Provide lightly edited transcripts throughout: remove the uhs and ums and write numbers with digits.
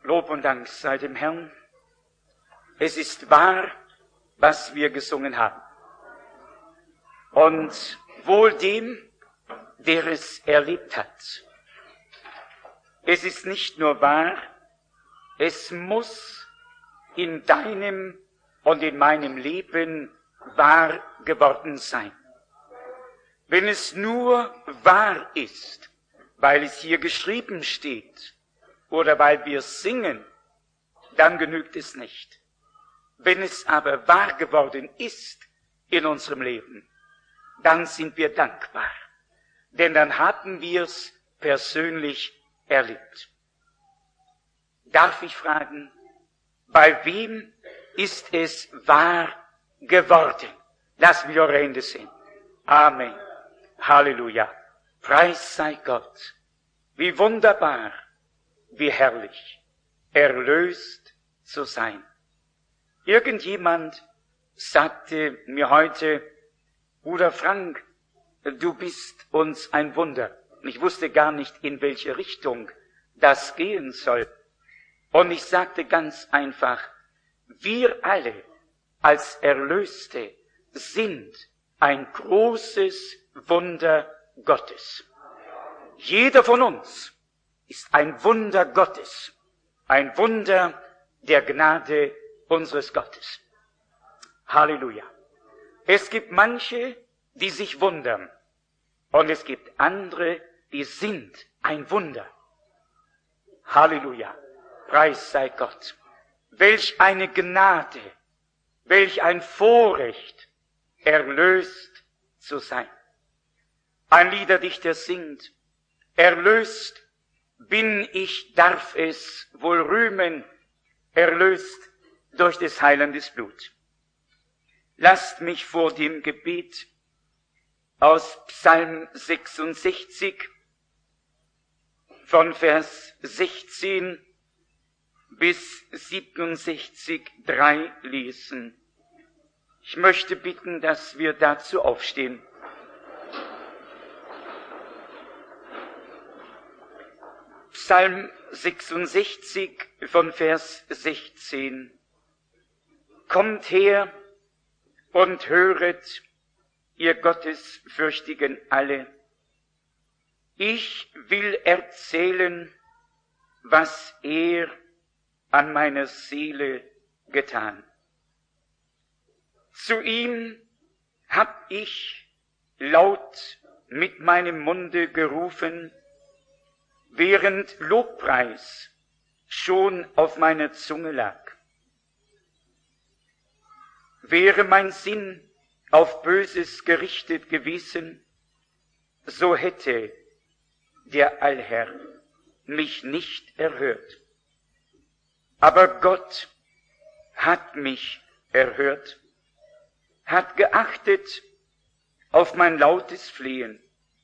Lob und Dank sei dem Herrn. Es ist wahr, was wir gesungen haben. Und wohl dem, der es erlebt hat. Es ist nicht nur wahr, es muss in deinem und in meinem Leben wahr geworden sein. Wenn es nur wahr ist, weil es hier geschrieben steht oder weil wir singen, dann genügt es nicht. Wenn es aber wahr geworden ist in unserem Leben, dann sind wir dankbar, denn dann haben wir es persönlich erlebt. Darf ich fragen, bei wem ist es wahr geworden? Lassen wir eure Hände sehen. Amen. Halleluja. Preis sei Gott. Wie wunderbar, wie herrlich, erlöst zu sein. Irgendjemand sagte mir heute, Bruder Frank, du bist uns ein Wunder. Ich wusste gar nicht, in welche Richtung das gehen soll. Und ich sagte ganz einfach, wir alle als Erlöste sind ein großes Wunder Gottes. Jeder von uns ist ein Wunder Gottes, ein Wunder der Gnade unseres Gottes. Halleluja. Es gibt manche, die sich wundern, und es gibt andere, die sind ein Wunder. Halleluja. Preis sei Gott. Welch eine Gnade, welch ein Vorrecht, erlöst zu sein. Ein Liederdichter singt, erlöst bin ich, darf es wohl rühmen, erlöst durch des Heilandes Blut. Lasst mich vor dem Gebet aus Psalm 66 von Vers 16 bis 67,3 lesen. Ich möchte bitten, dass wir dazu aufstehen. Psalm 66 von Vers 16. Kommt her und höret, ihr Gottesfürchtigen alle. Ich will erzählen, was er an meiner Seele getan. Zu ihm hab ich laut mit meinem Munde gerufen, während Lobpreis schon auf meiner Zunge lag. Wäre mein Sinn auf Böses gerichtet gewesen, so hätte der Allherr mich nicht erhört. Aber Gott hat mich erhört, hat geachtet auf mein lautes Flehen.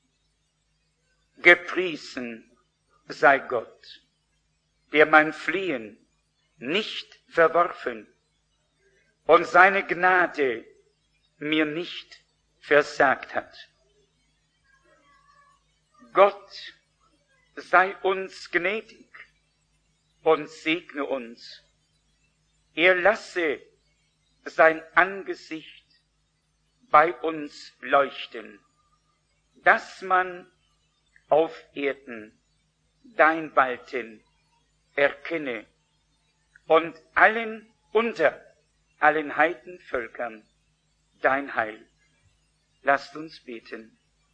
Gepriesen sei Gott, der mein Flehen nicht verworfen und seine Gnade mir nicht versagt hat. Gott sei uns gnädig und segne uns. Er lasse sein Angesicht bei uns leuchten, dass man auf Erden dein Walten erkenne und unter allen Heidenvölkern dein Heil. Lasst uns beten.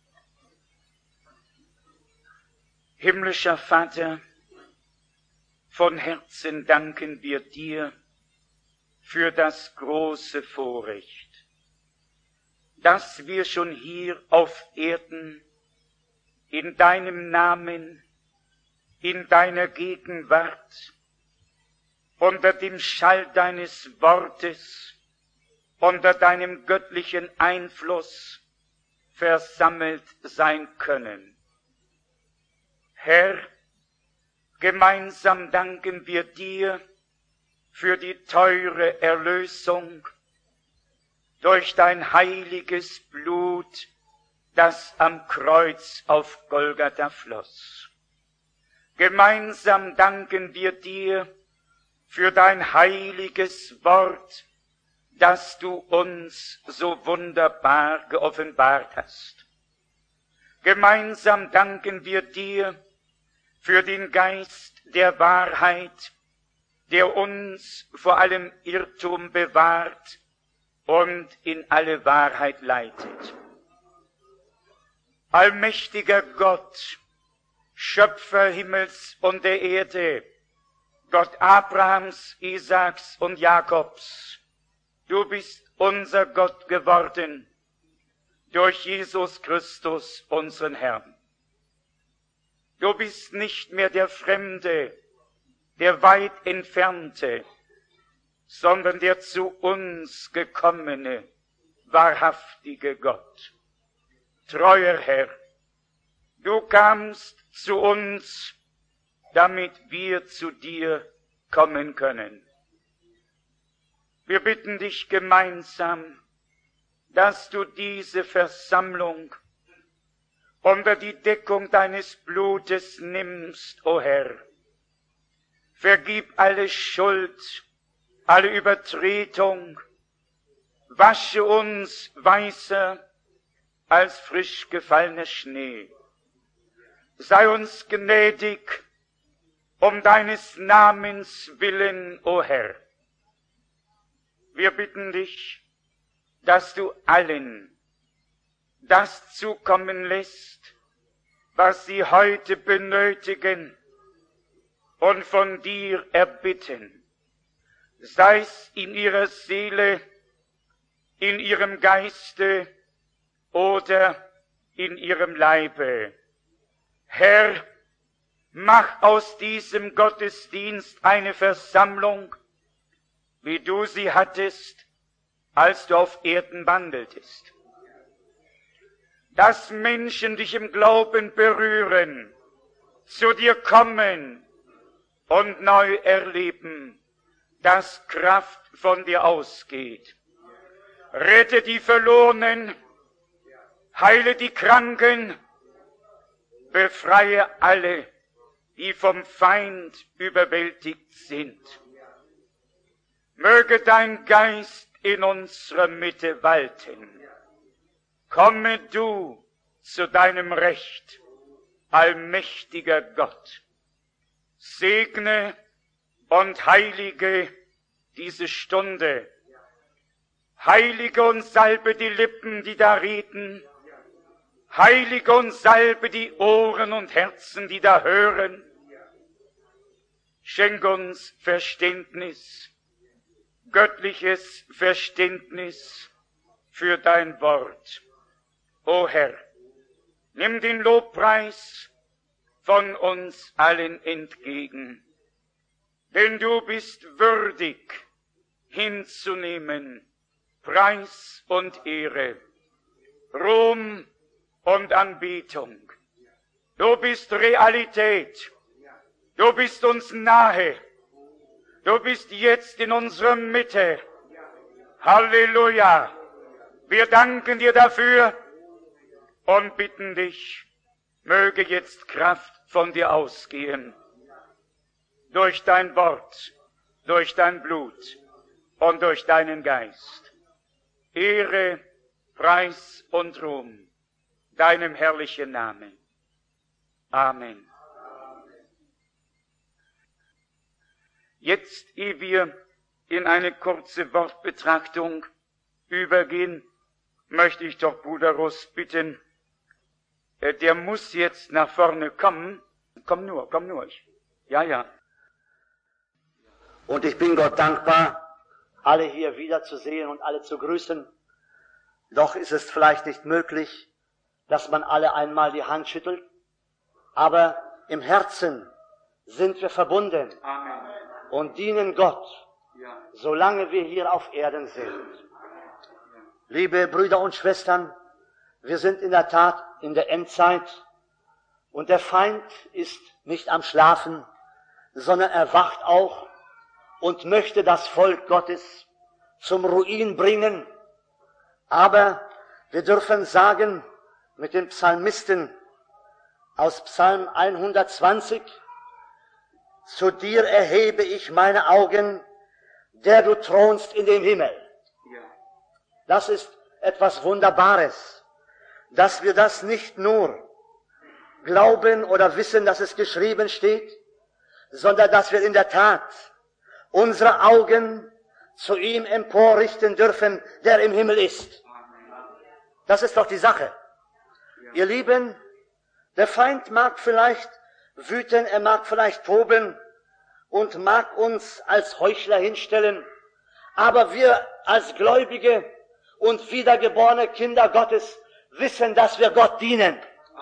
Himmlischer Vater, von Herzen danken wir dir für das große Vorrecht, dass wir schon hier auf Erden in deinem Namen, in deiner Gegenwart, unter dem Schall deines Wortes, unter deinem göttlichen Einfluss versammelt sein können. Herr, gemeinsam danken wir dir für die teure Erlösung durch dein heiliges Blut, das am Kreuz auf Golgatha floss. Gemeinsam danken wir dir für dein heiliges Wort, das du uns so wunderbar geoffenbart hast. Gemeinsam danken wir dir für den Geist der Wahrheit, der uns vor allem Irrtum bewahrt und in alle Wahrheit leitet. Allmächtiger Gott, Schöpfer Himmels und der Erde, Gott Abrahams, Isaaks und Jakobs, du bist unser Gott geworden durch Jesus Christus, unseren Herrn. Du bist nicht mehr der Fremde, der weit Entfernte, sondern der zu uns gekommene, wahrhaftige Gott. Treuer Herr, du kamst zu uns, damit wir zu dir kommen können. Wir bitten dich gemeinsam, dass du diese Versammlung unter die Deckung deines Blutes nimmst, o Herr. Vergib alle Schuld, alle Übertretung, wasche uns weißer als frisch gefallener Schnee. Sei uns gnädig, um deines Namens willen, o Herr. Wir bitten dich, dass du allen das zukommen lässt, was sie heute benötigen und von dir erbitten, sei es in ihrer Seele, in ihrem Geiste oder in ihrem Leibe. Herr, mach aus diesem Gottesdienst eine Versammlung, wie du sie hattest, als du auf Erden wandeltest. Dass Menschen dich im Glauben berühren, zu dir kommen und neu erleben, dass Kraft von dir ausgeht. Rette die Verlorenen, heile die Kranken, befreie alle, die vom Feind überwältigt sind. Möge dein Geist in unserer Mitte walten. Komme du zu deinem Recht, allmächtiger Gott. Segne und heilige diese Stunde. Heilige und salbe die Lippen, die da reden. Heilige und salbe die Ohren und Herzen, die da hören. Schenk uns Verständnis, göttliches Verständnis für dein Wort. O Herr, nimm den Lobpreis von uns allen entgegen, denn du bist würdig hinzunehmen Preis und Ehre, Ruhm und Anbetung. Du bist Realität, du bist uns nahe, du bist jetzt in unserer Mitte. Halleluja! Wir danken dir dafür und bitten dich, möge jetzt Kraft von dir ausgehen, durch dein Wort, durch dein Blut und durch deinen Geist. Ehre, Preis und Ruhm deinem herrlichen Namen. Amen. Jetzt, ehe wir in eine kurze Wortbetrachtung übergehen, möchte ich doch Bruder Russ bitten, der muss jetzt nach vorne kommen. Komm nur. Ja. Und ich bin Gott dankbar, alle hier wiederzusehen und alle zu grüßen. Doch ist es vielleicht nicht möglich, dass man alle einmal die Hand schüttelt. Aber im Herzen sind wir verbunden. Amen. Und dienen Gott, solange wir hier auf Erden sind. Liebe Brüder und Schwestern, wir sind in der Tat in der Endzeit und der Feind ist nicht am Schlafen, sondern er wacht auch und möchte das Volk Gottes zum Ruin bringen. Aber wir dürfen sagen mit dem Psalmisten aus Psalm 120, zu dir erhebe ich meine Augen, der du thronst in dem Himmel. Das ist etwas Wunderbares, dass wir das nicht nur glauben oder wissen, dass es geschrieben steht, sondern dass wir in der Tat unsere Augen zu ihm emporrichten dürfen, der im Himmel ist. Das ist doch die Sache. Ihr Lieben, der Feind mag vielleicht wüten, er mag vielleicht toben und mag uns als Heuchler hinstellen, aber wir als Gläubige und wiedergeborene Kinder Gottes wissen, dass wir Gott dienen.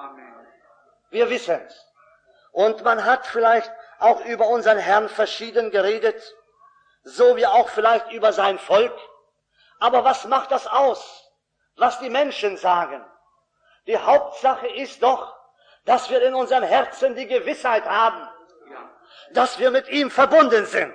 Wir wissen's. Und man hat vielleicht auch über unseren Herrn verschieden geredet, so wie auch vielleicht über sein Volk. Aber was macht das aus, was die Menschen sagen? Die Hauptsache ist doch, dass wir in unserem Herzen die Gewissheit haben, dass wir mit ihm verbunden sind.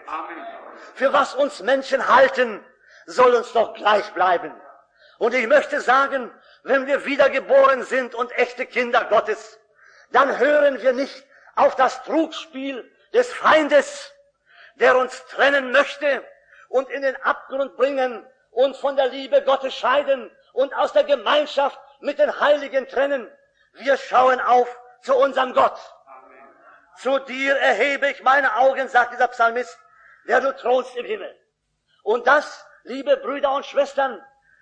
Für was uns Menschen halten, soll uns doch gleich bleiben. Und ich möchte sagen, wenn wir wiedergeboren sind und echte Kinder Gottes, dann hören wir nicht auf das Trugspiel des Feindes, der uns trennen möchte und in den Abgrund bringen und von der Liebe Gottes scheiden und aus der Gemeinschaft mit den Heiligen trennen. Wir schauen auf zu unserem Gott. Amen. Zu dir erhebe ich meine Augen, sagt dieser Psalmist, der du thronst im Himmel. Und das, liebe Brüder und Schwestern,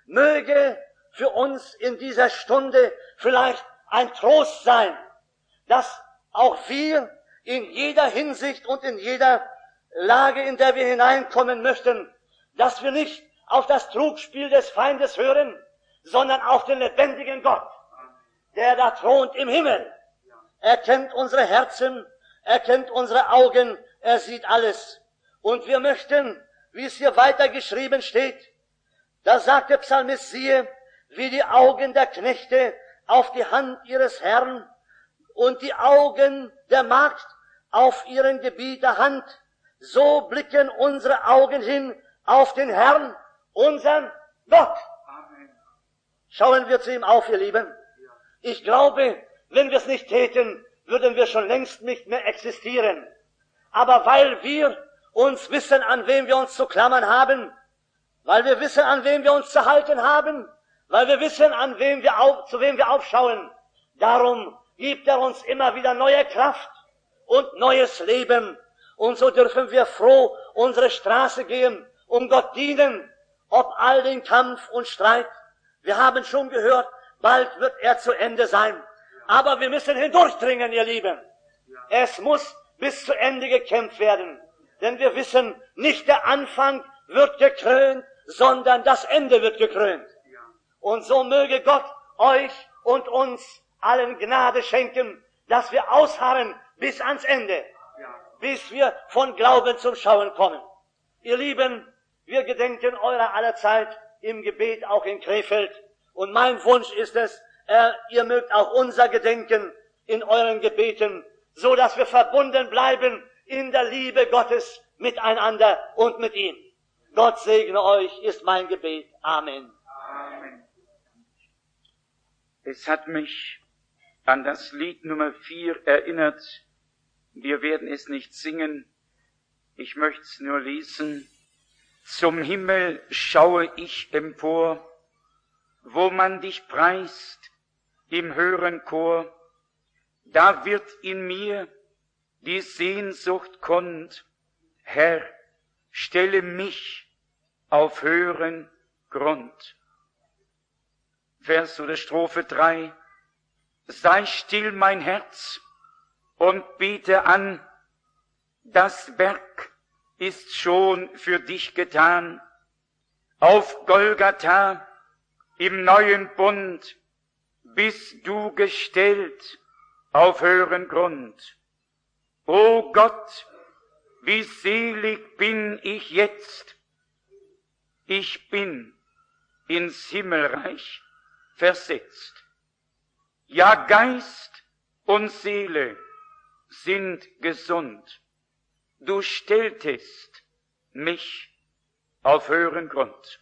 möge für uns in dieser Stunde vielleicht ein Trost sein, dass auch wir in jeder Hinsicht und in jeder Lage, in der wir hineinkommen möchten, dass wir nicht auf das Trugspiel des Feindes hören, sondern auf den lebendigen Gott, der da thront im Himmel. Er kennt unsere Herzen, er kennt unsere Augen, er sieht alles. Und wir möchten, wie es hier weiter geschrieben steht, da sagt der Psalmist, siehe, wie die Augen der Knechte auf die Hand ihres Herrn und die Augen der Magd auf ihren Gebieter Hand, so blicken unsere Augen hin auf den Herrn, unseren Gott. Amen. Schauen wir zu ihm auf, ihr Lieben. Ich glaube, wenn wir es nicht täten, würden wir schon längst nicht mehr existieren. Aber weil wir uns wissen, an wem wir uns zu klammern haben, weil wir wissen, an wem wir uns zu halten haben, weil wir wissen, zu wem wir aufschauen, darum gibt er uns immer wieder neue Kraft und neues Leben. Und so dürfen wir froh unsere Straße gehen, um Gott dienen, ob all den Kampf und Streit. Wir haben schon gehört, bald wird er zu Ende sein. Aber wir müssen hindurchdringen, ihr Lieben. Es muss bis zu Ende gekämpft werden. Denn wir wissen, nicht der Anfang wird gekrönt, sondern das Ende wird gekrönt. Und so möge Gott euch und uns allen Gnade schenken, dass wir ausharren bis ans Ende, bis wir von Glauben zum Schauen kommen. Ihr Lieben, wir gedenken eurer aller Zeit im Gebet, auch in Krefeld. Und mein Wunsch ist es, ihr mögt auch unser gedenken in euren Gebeten, so dass wir verbunden bleiben in der Liebe Gottes miteinander und mit ihm. Gott segne euch, ist mein Gebet. Amen. Amen. Es hat mich an das Lied Nummer 4 erinnert. Wir werden es nicht singen. Ich möchte es nur lesen. Zum Himmel schaue ich empor, wo man dich preist im höheren Chor. Da wird in mir die Sehnsucht kund. Herr, stelle mich auf höheren Grund. Vers oder Strophe 3. Sei still, mein Herz, und bete an, das Werk ist schon für dich getan. Auf Golgatha im neuen Bund bist du gestellt auf höheren Grund. O Gott, wie selig bin ich jetzt, ich bin ins Himmelreich versetzt. Ja, Geist und Seele sind gesund. Du stelltest mich auf höheren Grund.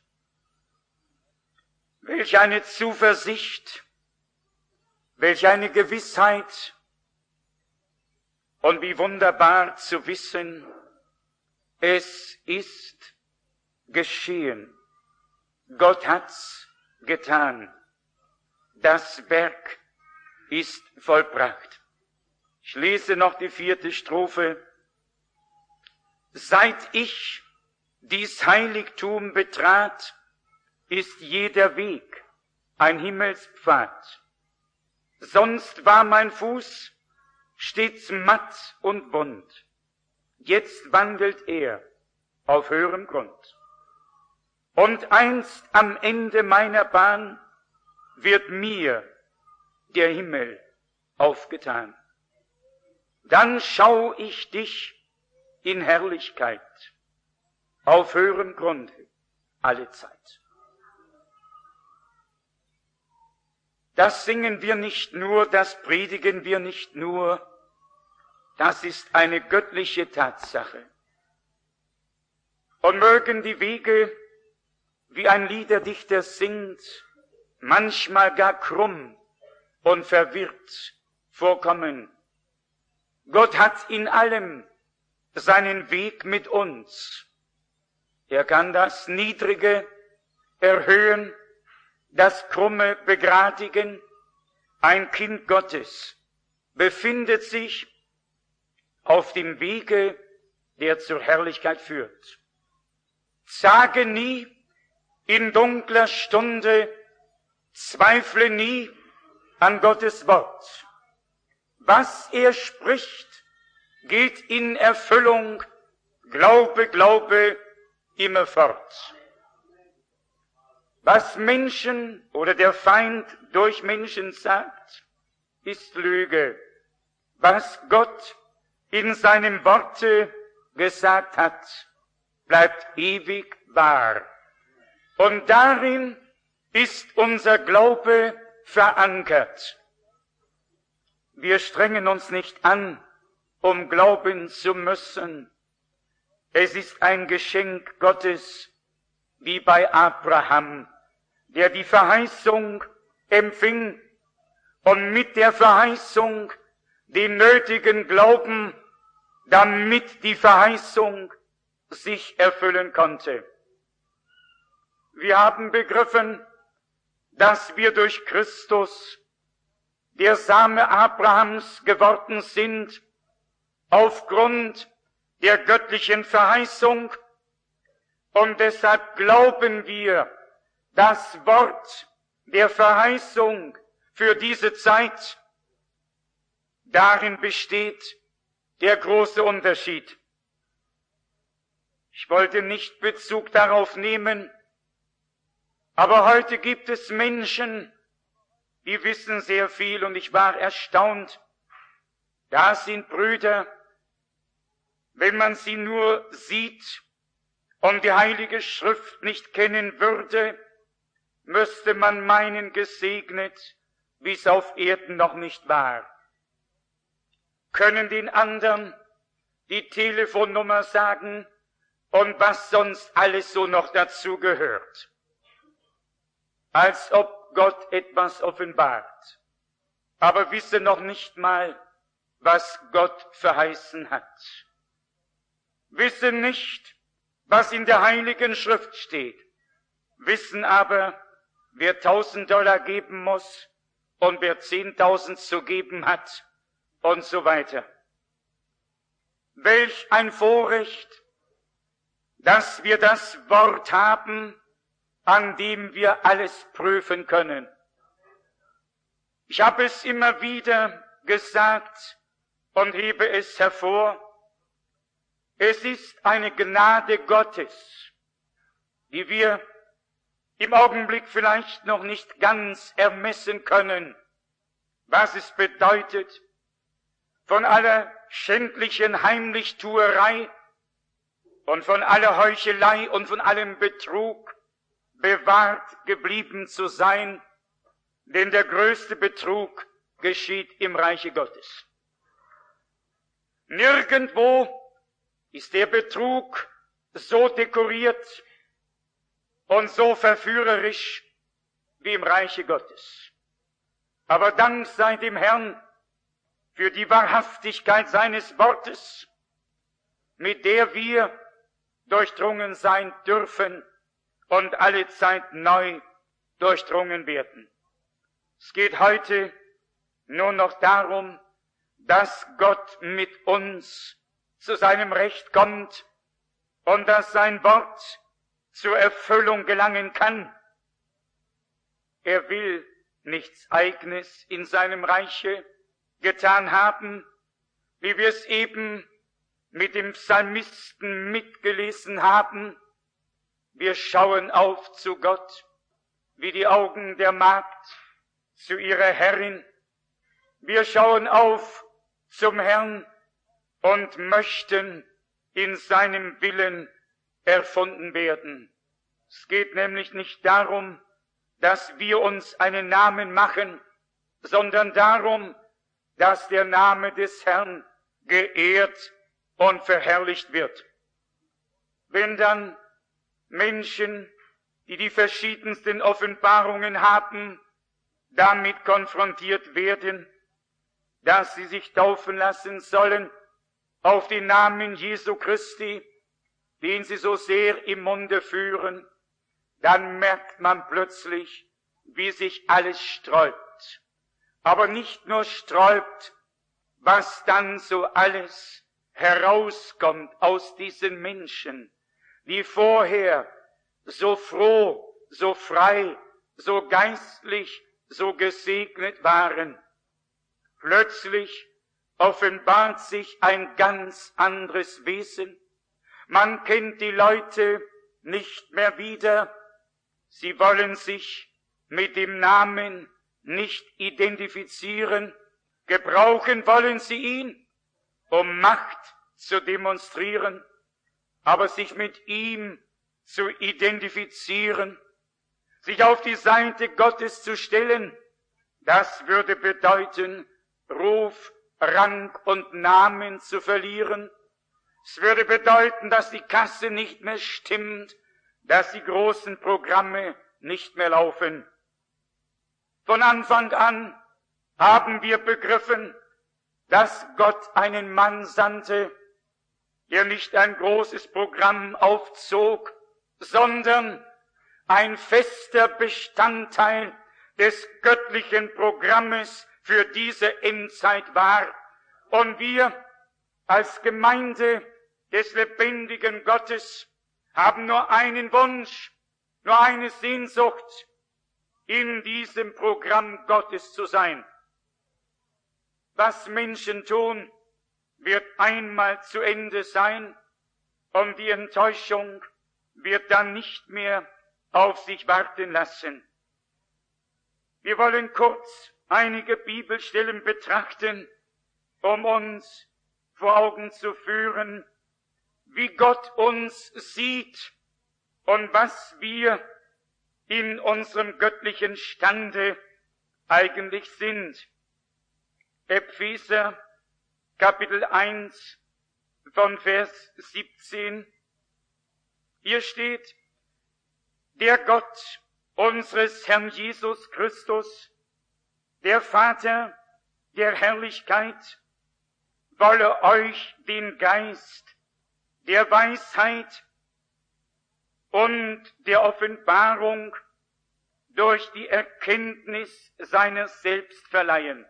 Welch eine Zuversicht, welch eine Gewissheit Und wie wunderbar zu wissen, es ist geschehen. Gott hat's getan. Das Werk ist vollbracht. Ich lese noch die 4. Strophe. Seit ich dies Heiligtum betrat, ist jeder Weg ein Himmelspfad. Sonst war mein Fuß stets matt und wund. Jetzt wandelt er auf höherem Grund. Und einst am Ende meiner Bahn wird mir der Himmel aufgetan. Dann schau ich dich in Herrlichkeit auf höherem Grunde alle Zeit. Das singen wir nicht nur, das predigen wir nicht nur, das ist eine göttliche Tatsache. Und mögen die Wege, wie ein Liederdichter singt, manchmal gar krumm und verwirrt vorkommen. Gott hat in allem seinen Weg mit uns. Er kann das Niedrige erhöhen, das Krumme begradigen. Ein Kind Gottes befindet sich auf dem Wege, der zur Herrlichkeit führt. Sage nie in dunkler Stunde, zweifle nie an Gottes Wort. Was er spricht, geht in Erfüllung, Glaube, Glaube immerfort. Was Menschen oder der Feind durch Menschen sagt, ist Lüge. Was Gott in seinem Worte gesagt hat, bleibt ewig wahr. Und darin ist unser Glaube verankert. Wir strengen uns nicht an, um glauben zu müssen. Es ist ein Geschenk Gottes, wie bei Abraham, der die Verheißung empfing und mit der Verheißung den nötigen Glauben, damit die Verheißung sich erfüllen konnte. Wir haben begriffen, dass wir durch Christus der Same Abrahams geworden sind, aufgrund der göttlichen Verheißung, und deshalb glauben wir, das Wort der Verheißung für diese Zeit. Darin besteht der große Unterschied. Ich wollte nicht Bezug darauf nehmen, aber heute gibt es Menschen, die wissen sehr viel, und ich war erstaunt. Da sind Brüder, wenn man sie nur sieht und die Heilige Schrift nicht kennen würde, müsste man meinen, gesegnet, wie es auf Erden noch nicht war. Können den anderen die Telefonnummer sagen und was sonst alles so noch dazu gehört. Als ob Gott etwas offenbart, aber wisse noch nicht mal, was Gott verheißen hat. Wisse nicht, was in der Heiligen Schrift steht, wissen aber, wer $1000 geben muss und wer 10.000 zu geben hat und so weiter. Welch ein Vorrecht, dass wir das Wort haben, an dem wir alles prüfen können. Ich habe es immer wieder gesagt und hebe es hervor. Es ist eine Gnade Gottes, die wir im Augenblick vielleicht noch nicht ganz ermessen können, was es bedeutet, von aller schändlichen Heimlichtuerei und von aller Heuchelei und von allem Betrug bewahrt geblieben zu sein, denn der größte Betrug geschieht im Reiche Gottes. Nirgendwo ist der Betrug so dekoriert und so verführerisch wie im Reiche Gottes. Aber Dank sei dem Herrn, für die Wahrhaftigkeit seines Wortes, mit der wir durchdrungen sein dürfen und alle Zeit neu durchdrungen werden. Es geht heute nur noch darum, dass Gott mit uns zu seinem Recht kommt und dass sein Wort zur Erfüllung gelangen kann. Er will nichts Eigenes in seinem Reiche getan haben, wie wir es eben mit dem Psalmisten mitgelesen haben. Wir schauen auf zu Gott, wie die Augen der Magd zu ihrer Herrin. Wir schauen auf zum Herrn und möchten in seinem Willen erfunden werden. Es geht nämlich nicht darum, dass wir uns einen Namen machen, sondern darum, dass der Name des Herrn geehrt und verherrlicht wird. Wenn dann Menschen, die die verschiedensten Offenbarungen haben, damit konfrontiert werden, dass sie sich taufen lassen sollen auf den Namen Jesu Christi, den sie so sehr im Munde führen, dann merkt man plötzlich, wie sich alles sträubt. Aber nicht nur sträubt, was dann so alles herauskommt aus diesen Menschen, die vorher so froh, so frei, so geistlich, so gesegnet waren. Plötzlich offenbart sich ein ganz anderes Wesen. Man kennt die Leute nicht mehr wieder. Sie wollen sich mit dem Namen nicht identifizieren. Gebrauchen wollen sie ihn, um Macht zu demonstrieren, aber sich mit ihm zu identifizieren, sich auf die Seite Gottes zu stellen, das würde bedeuten, Ruf, Rang und Namen zu verlieren. Es würde bedeuten, dass die Kasse nicht mehr stimmt, dass die großen Programme nicht mehr laufen. Von Anfang an haben wir begriffen, dass Gott einen Mann sandte, der nicht ein großes Programm aufzog, sondern ein fester Bestandteil des göttlichen Programmes für diese Endzeit war. Und wir als Gemeinde des lebendigen Gottes haben nur einen Wunsch, nur eine Sehnsucht, in diesem Programm Gottes zu sein. Was Menschen tun, wird einmal zu Ende sein und die Enttäuschung wird dann nicht mehr auf sich warten lassen. Wir wollen kurz einige Bibelstellen betrachten, um uns vor Augen zu führen, wie Gott uns sieht und was wir in unserem göttlichen Stande eigentlich sind. Epheser Kapitel 1 von Vers 17. Hier steht: Der Gott unseres Herrn Jesus Christus, der Vater der Herrlichkeit, wolle euch den Geist der Weisheit und der Offenbarung durch die Erkenntnis seiner selbst verleihen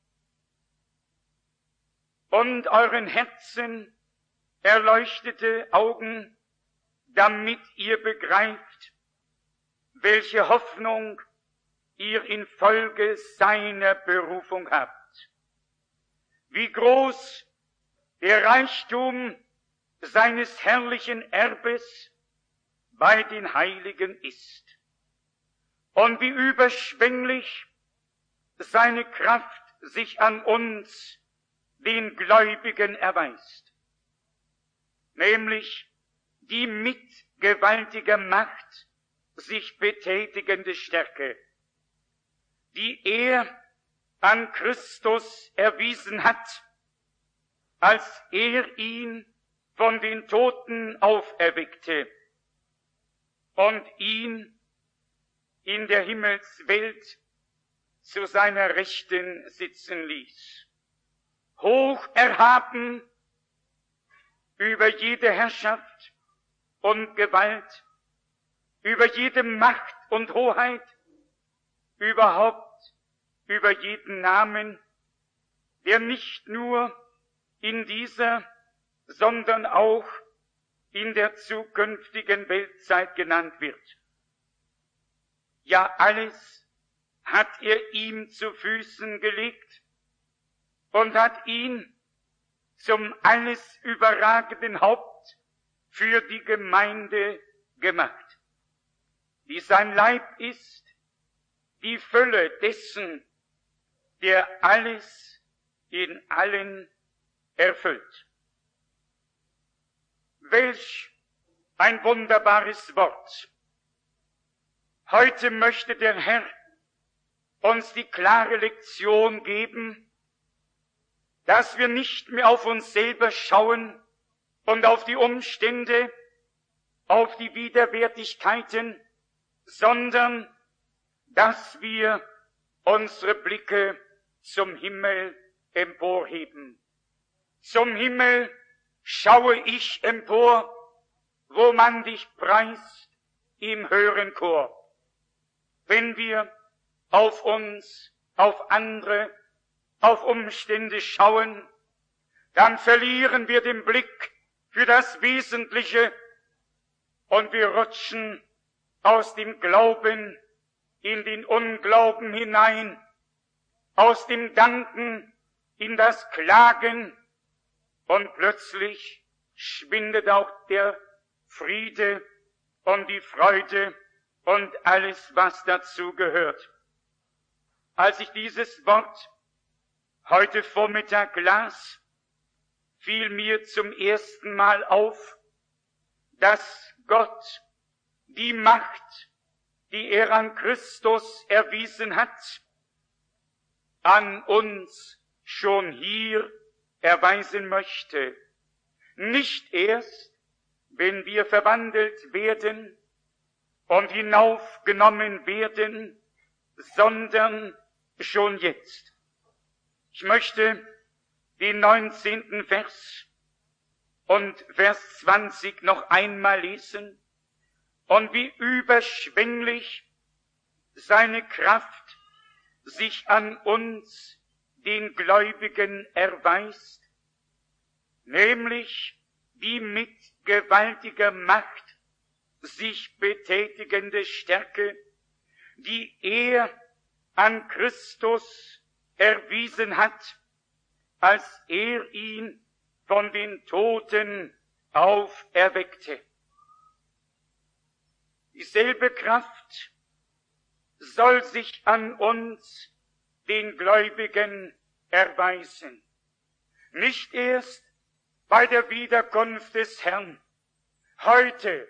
und euren Herzen erleuchtete Augen, damit ihr begreift, welche Hoffnung ihr infolge seiner Berufung habt, wie groß der Reichtum seines herrlichen Erbes bei den Heiligen ist und wie überschwänglich seine Kraft sich an uns, den Gläubigen, erweist, nämlich die mit gewaltiger Macht sich betätigende Stärke, die er an Christus erwiesen hat, als er ihn von den Toten auferweckte und ihn in der Himmelswelt zu seiner Rechten sitzen ließ. hoch erhaben über jede Herrschaft und Gewalt, über jede Macht und Hoheit, überhaupt über jeden Namen, der nicht nur in dieser, sondern auch in der zukünftigen Weltzeit genannt wird. Ja, alles hat er ihm zu Füßen gelegt und hat ihn zum alles überragenden Haupt für die Gemeinde gemacht, die sein Leib ist, die Fülle dessen, der alles in allen erfüllt. Welch ein wunderbares Wort! Heute möchte der Herr uns die klare Lektion geben, dass wir nicht mehr auf uns selber schauen und auf die Umstände, auf die Widerwärtigkeiten, sondern dass wir unsere Blicke zum Himmel emporheben. Zum Himmel schaue ich empor, wo man dich preist im höheren Chor. Wenn wir auf uns, auf andere, auf Umstände schauen, dann verlieren wir den Blick für das Wesentliche und wir rutschen aus dem Glauben in den Unglauben hinein, aus dem Danken in das Klagen, und plötzlich schwindet auch der Friede und die Freude und alles, was dazu gehört. Als ich dieses Wort heute Vormittag las, fiel mir zum ersten Mal auf, dass Gott die Macht, die er an Christus erwiesen hat, an uns schon hier erweisen möchte. Nicht erst, wenn wir verwandelt werden und hinaufgenommen werden, sondern schon jetzt. Ich möchte den 19. Vers und Vers 20 noch einmal lesen und wie überschwänglich seine Kraft sich an uns, den Gläubigen, erweist, nämlich die mit gewaltiger Macht sich betätigende Stärke, die er an Christus erwiesen hat, als er ihn von den Toten auferweckte. Dieselbe Kraft soll sich an uns, den Gläubigen, erweisen. Nicht erst bei der Wiederkunft des Herrn. Heute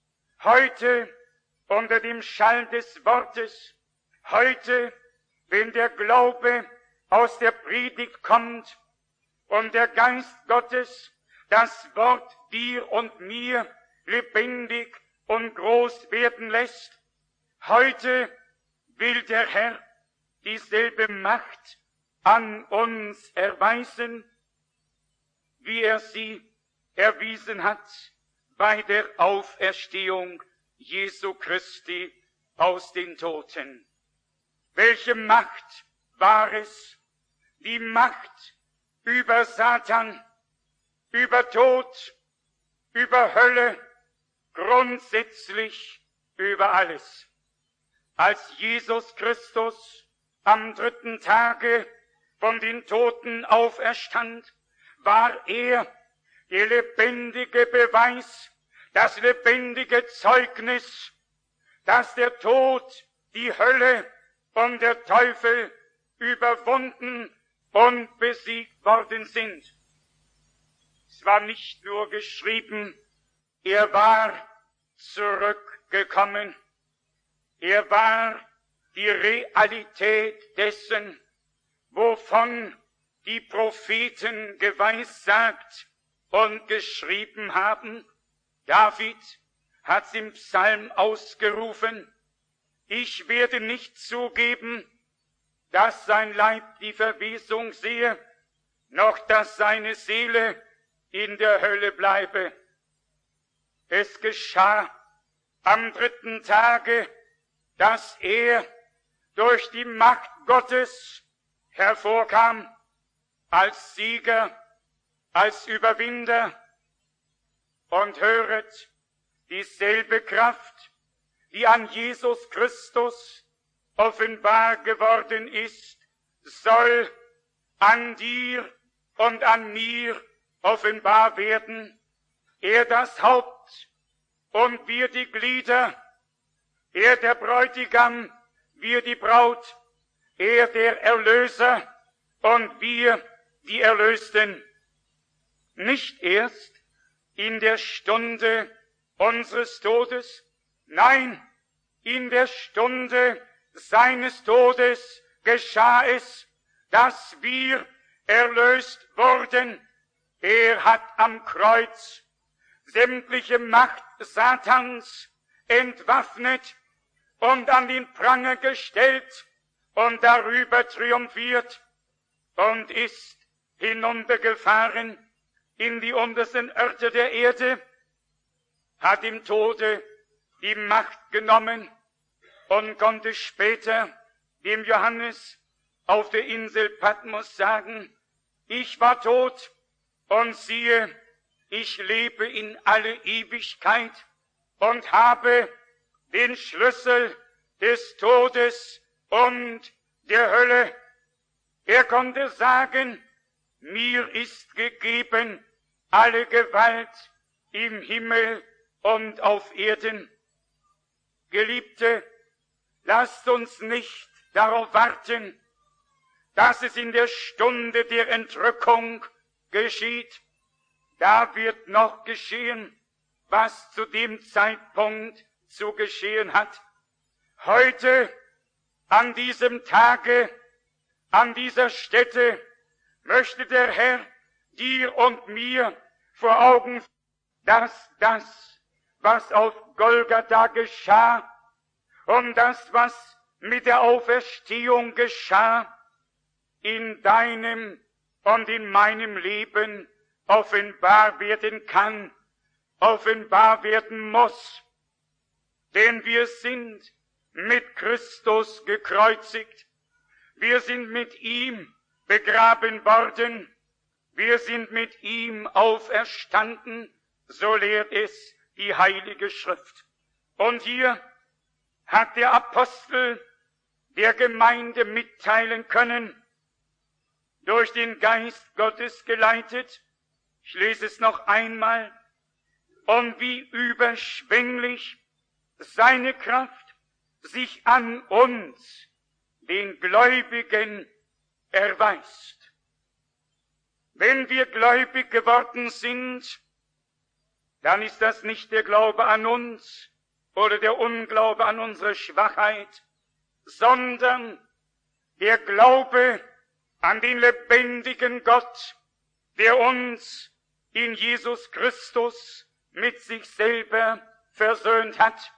unter dem Schall des Wortes, heute, wenn der Glaube aus der Predigt kommt und der Geist Gottes das Wort dir und mir lebendig und groß werden lässt, heute will der Herr dieselbe Macht an uns erweisen, wie er sie erwiesen hat bei der Auferstehung Jesu Christi aus den Toten. Welche Macht war es? Die Macht über Satan, über Tod, über Hölle, grundsätzlich über alles. Als Jesus Christus am 3. Tage von den Toten auferstand, war er der lebendige Beweis, das lebendige Zeugnis, dass der Tod, die Hölle und der Teufel überwunden und besiegt worden sind. Es war nicht nur geschrieben, er war zurückgekommen. Er war die Realität dessen, wovon die Propheten geweissagt und geschrieben haben. David hat's im Psalm ausgerufen: Ich werde nicht zugeben, dass sein Leib die Verwesung sehe, noch dass seine Seele in der Hölle bleibe. Es geschah am 3. Tage, dass er durch die Macht Gottes hervorkam, als Sieger, als Überwinder. Und höret, dieselbe Kraft, die an Jesus Christus offenbar geworden ist, soll an dir und an mir offenbar werden. Er das Haupt und wir die Glieder, er der Bräutigam, wir die Braut, er der Erlöser und wir die Erlösten. Nicht erst in der Stunde unseres Todes, nein, in der Stunde seines Todes geschah es, dass wir erlöst wurden. Er hat am Kreuz sämtliche Macht Satans entwaffnet und an den Pranger gestellt und darüber triumphiert und ist hinuntergefahren in die untersten Örter der Erde, hat im Tode die Macht genommen und konnte später dem Johannes auf der Insel Patmos sagen, ich war tot und siehe, ich lebe in alle Ewigkeit und habe den Schlüssel des Todes und der Hölle. Er konnte sagen, mir ist gegeben alle Gewalt im Himmel und auf Erden. Geliebte, lasst uns nicht darauf warten, dass es in der Stunde der Entrückung geschieht. Da wird noch geschehen, was zu dem Zeitpunkt zu geschehen hat. Heute, an diesem Tage, an dieser Stätte, möchte der Herr dir und mir vor Augen, dass das, was auf Golgatha geschah und das, was mit der Auferstehung geschah, in deinem und in meinem Leben offenbar werden kann, offenbar werden muss. Denn wir sind mit Christus gekreuzigt. Wir sind mit ihm begraben worden. Wir sind mit ihm auferstanden. So lehrt es die Heilige Schrift. Und hier hat der Apostel der Gemeinde mitteilen können, durch den Geist Gottes geleitet, ich lese es noch einmal, und wie überschwänglich seine Kraft sich an uns, den Gläubigen, erweist. Wenn wir gläubig geworden sind, dann ist das nicht der Glaube an uns oder der Unglaube an unsere Schwachheit, sondern der Glaube an den lebendigen Gott, der uns in Jesus Christus mit sich selber versöhnt hat.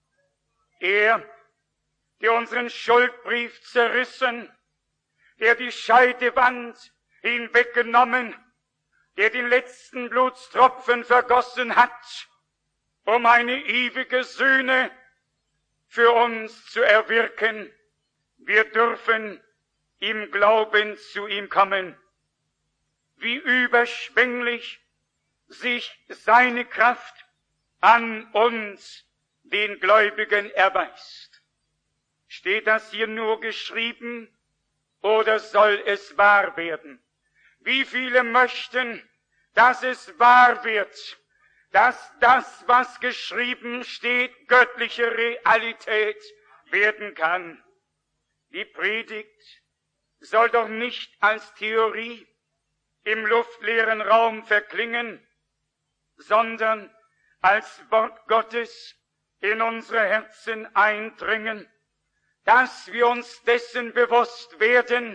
Er, der unseren Schuldbrief zerrissen, der die Scheidewand hinweggenommen, der den letzten Blutstropfen vergossen hat, um eine ewige Sühne für uns zu erwirken. Wir dürfen im Glauben zu ihm kommen. Wie überschwänglich sich seine Kraft an uns, den Gläubigen, erweist. Steht das hier nur geschrieben oder soll es wahr werden? Wie viele möchten, dass es wahr wird, dass das, was geschrieben steht, göttliche Realität werden kann? Die Predigt soll doch nicht als Theorie im luftleeren Raum verklingen, sondern als Wort Gottes in unsere Herzen eindringen, dass wir uns dessen bewusst werden,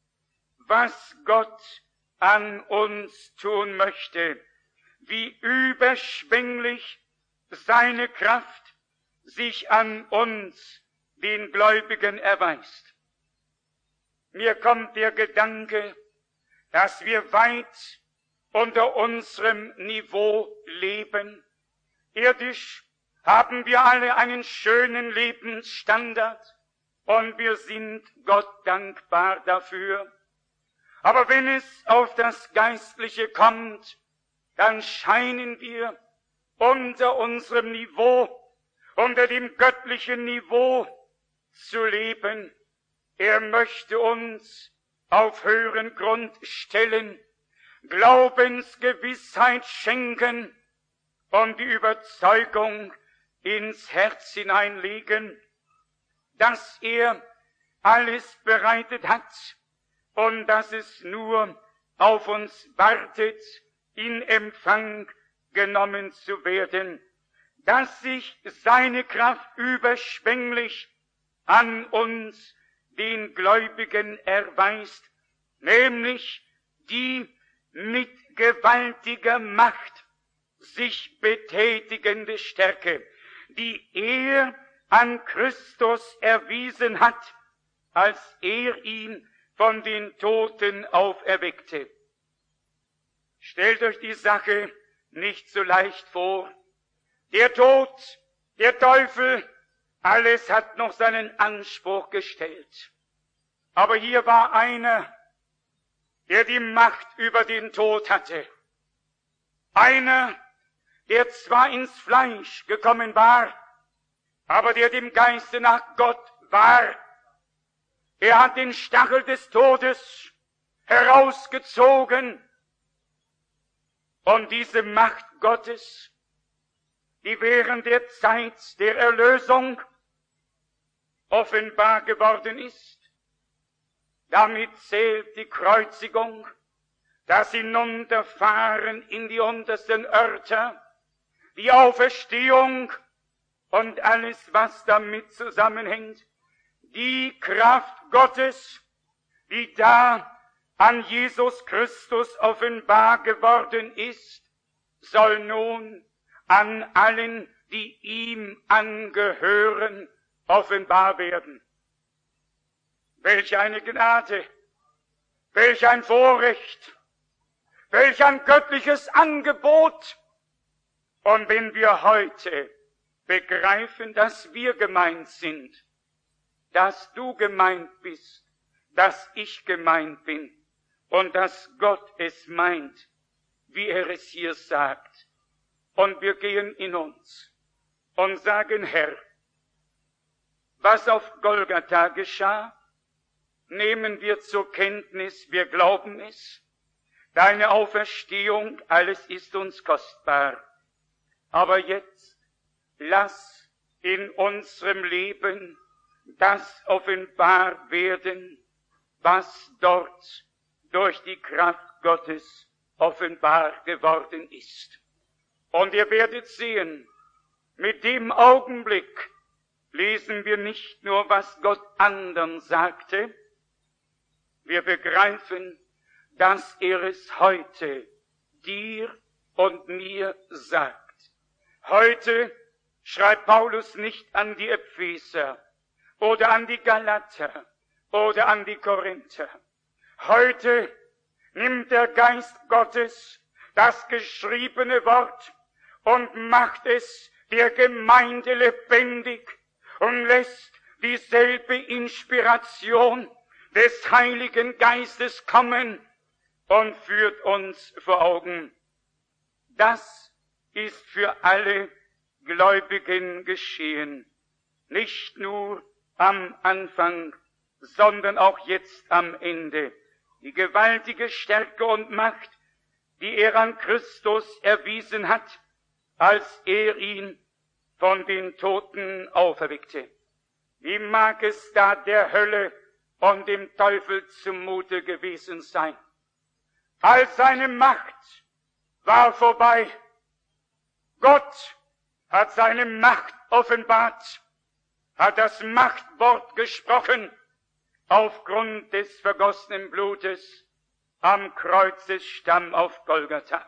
was Gott an uns tun möchte, wie überschwänglich seine Kraft sich an uns, den Gläubigen, erweist. Mir kommt der Gedanke, dass wir weit unter unserem Niveau leben. Irdisch haben wir alle einen schönen Lebensstandard und wir sind Gott dankbar dafür. Aber wenn es auf das Geistliche kommt, dann scheinen wir unter unserem Niveau, unter dem göttlichen Niveau zu leben. Er möchte uns auf höheren Grund stellen, Glaubensgewissheit schenken und die Überzeugung ins Herz hineinlegen, dass er alles bereitet hat und dass es nur auf uns wartet, in Empfang genommen zu werden, dass sich seine Kraft überschwänglich an uns, den Gläubigen, erweist, nämlich die mit gewaltiger Macht sich betätigende Stärke, die er an Christus erwiesen hat, als er ihn von den Toten auferweckte. Stellt euch die Sache nicht so leicht vor. Der Tod, der Teufel, alles hat noch seinen Anspruch gestellt. Aber hier war einer, der die Macht über den Tod hatte. Einer, der zwar ins Fleisch gekommen war, aber der dem Geiste nach Gott war. Er hat den Stachel des Todes herausgezogen. Und diese Macht Gottes, die während der Zeit der Erlösung offenbar geworden ist, damit zählt die Kreuzigung, das Hinunterfahren in die untersten Örter, die Auferstehung und alles, was damit zusammenhängt, die Kraft Gottes, die da an Jesus Christus offenbar geworden ist, soll nun an allen, die ihm angehören, offenbar werden. Welch eine Gnade, welch ein Vorrecht, welch ein göttliches Angebot. Und wenn wir heute begreifen, dass wir gemeint sind, dass du gemeint bist, dass ich gemeint bin und dass Gott es meint, wie er es hier sagt, und wir gehen in uns und sagen, Herr, was auf Golgatha geschah, nehmen wir zur Kenntnis, wir glauben es, deine Auferstehung, alles ist uns kostbar. Aber jetzt lass in unserem Leben das offenbar werden, was dort durch die Kraft Gottes offenbar geworden ist. Und ihr werdet sehen, mit dem Augenblick lesen wir nicht nur, was Gott anderen sagte, wir begreifen, dass er es heute dir und mir sagt. Heute schreibt Paulus nicht an die Epheser oder an die Galater oder an die Korinther. Heute nimmt der Geist Gottes das geschriebene Wort und macht es der Gemeinde lebendig und lässt dieselbe Inspiration des Heiligen Geistes kommen und führt uns vor Augen. Das ist für alle Gläubigen geschehen, nicht nur am Anfang, sondern auch jetzt am Ende. Die gewaltige Stärke und Macht, die er an Christus erwiesen hat, als er ihn von den Toten auferweckte. Wie mag es da der Hölle und dem Teufel zumute gewesen sein? All seine Macht war vorbei. Gott hat seine Macht offenbart, hat das Machtwort gesprochen aufgrund des vergossenen Blutes am Kreuzesstamm auf Golgatha.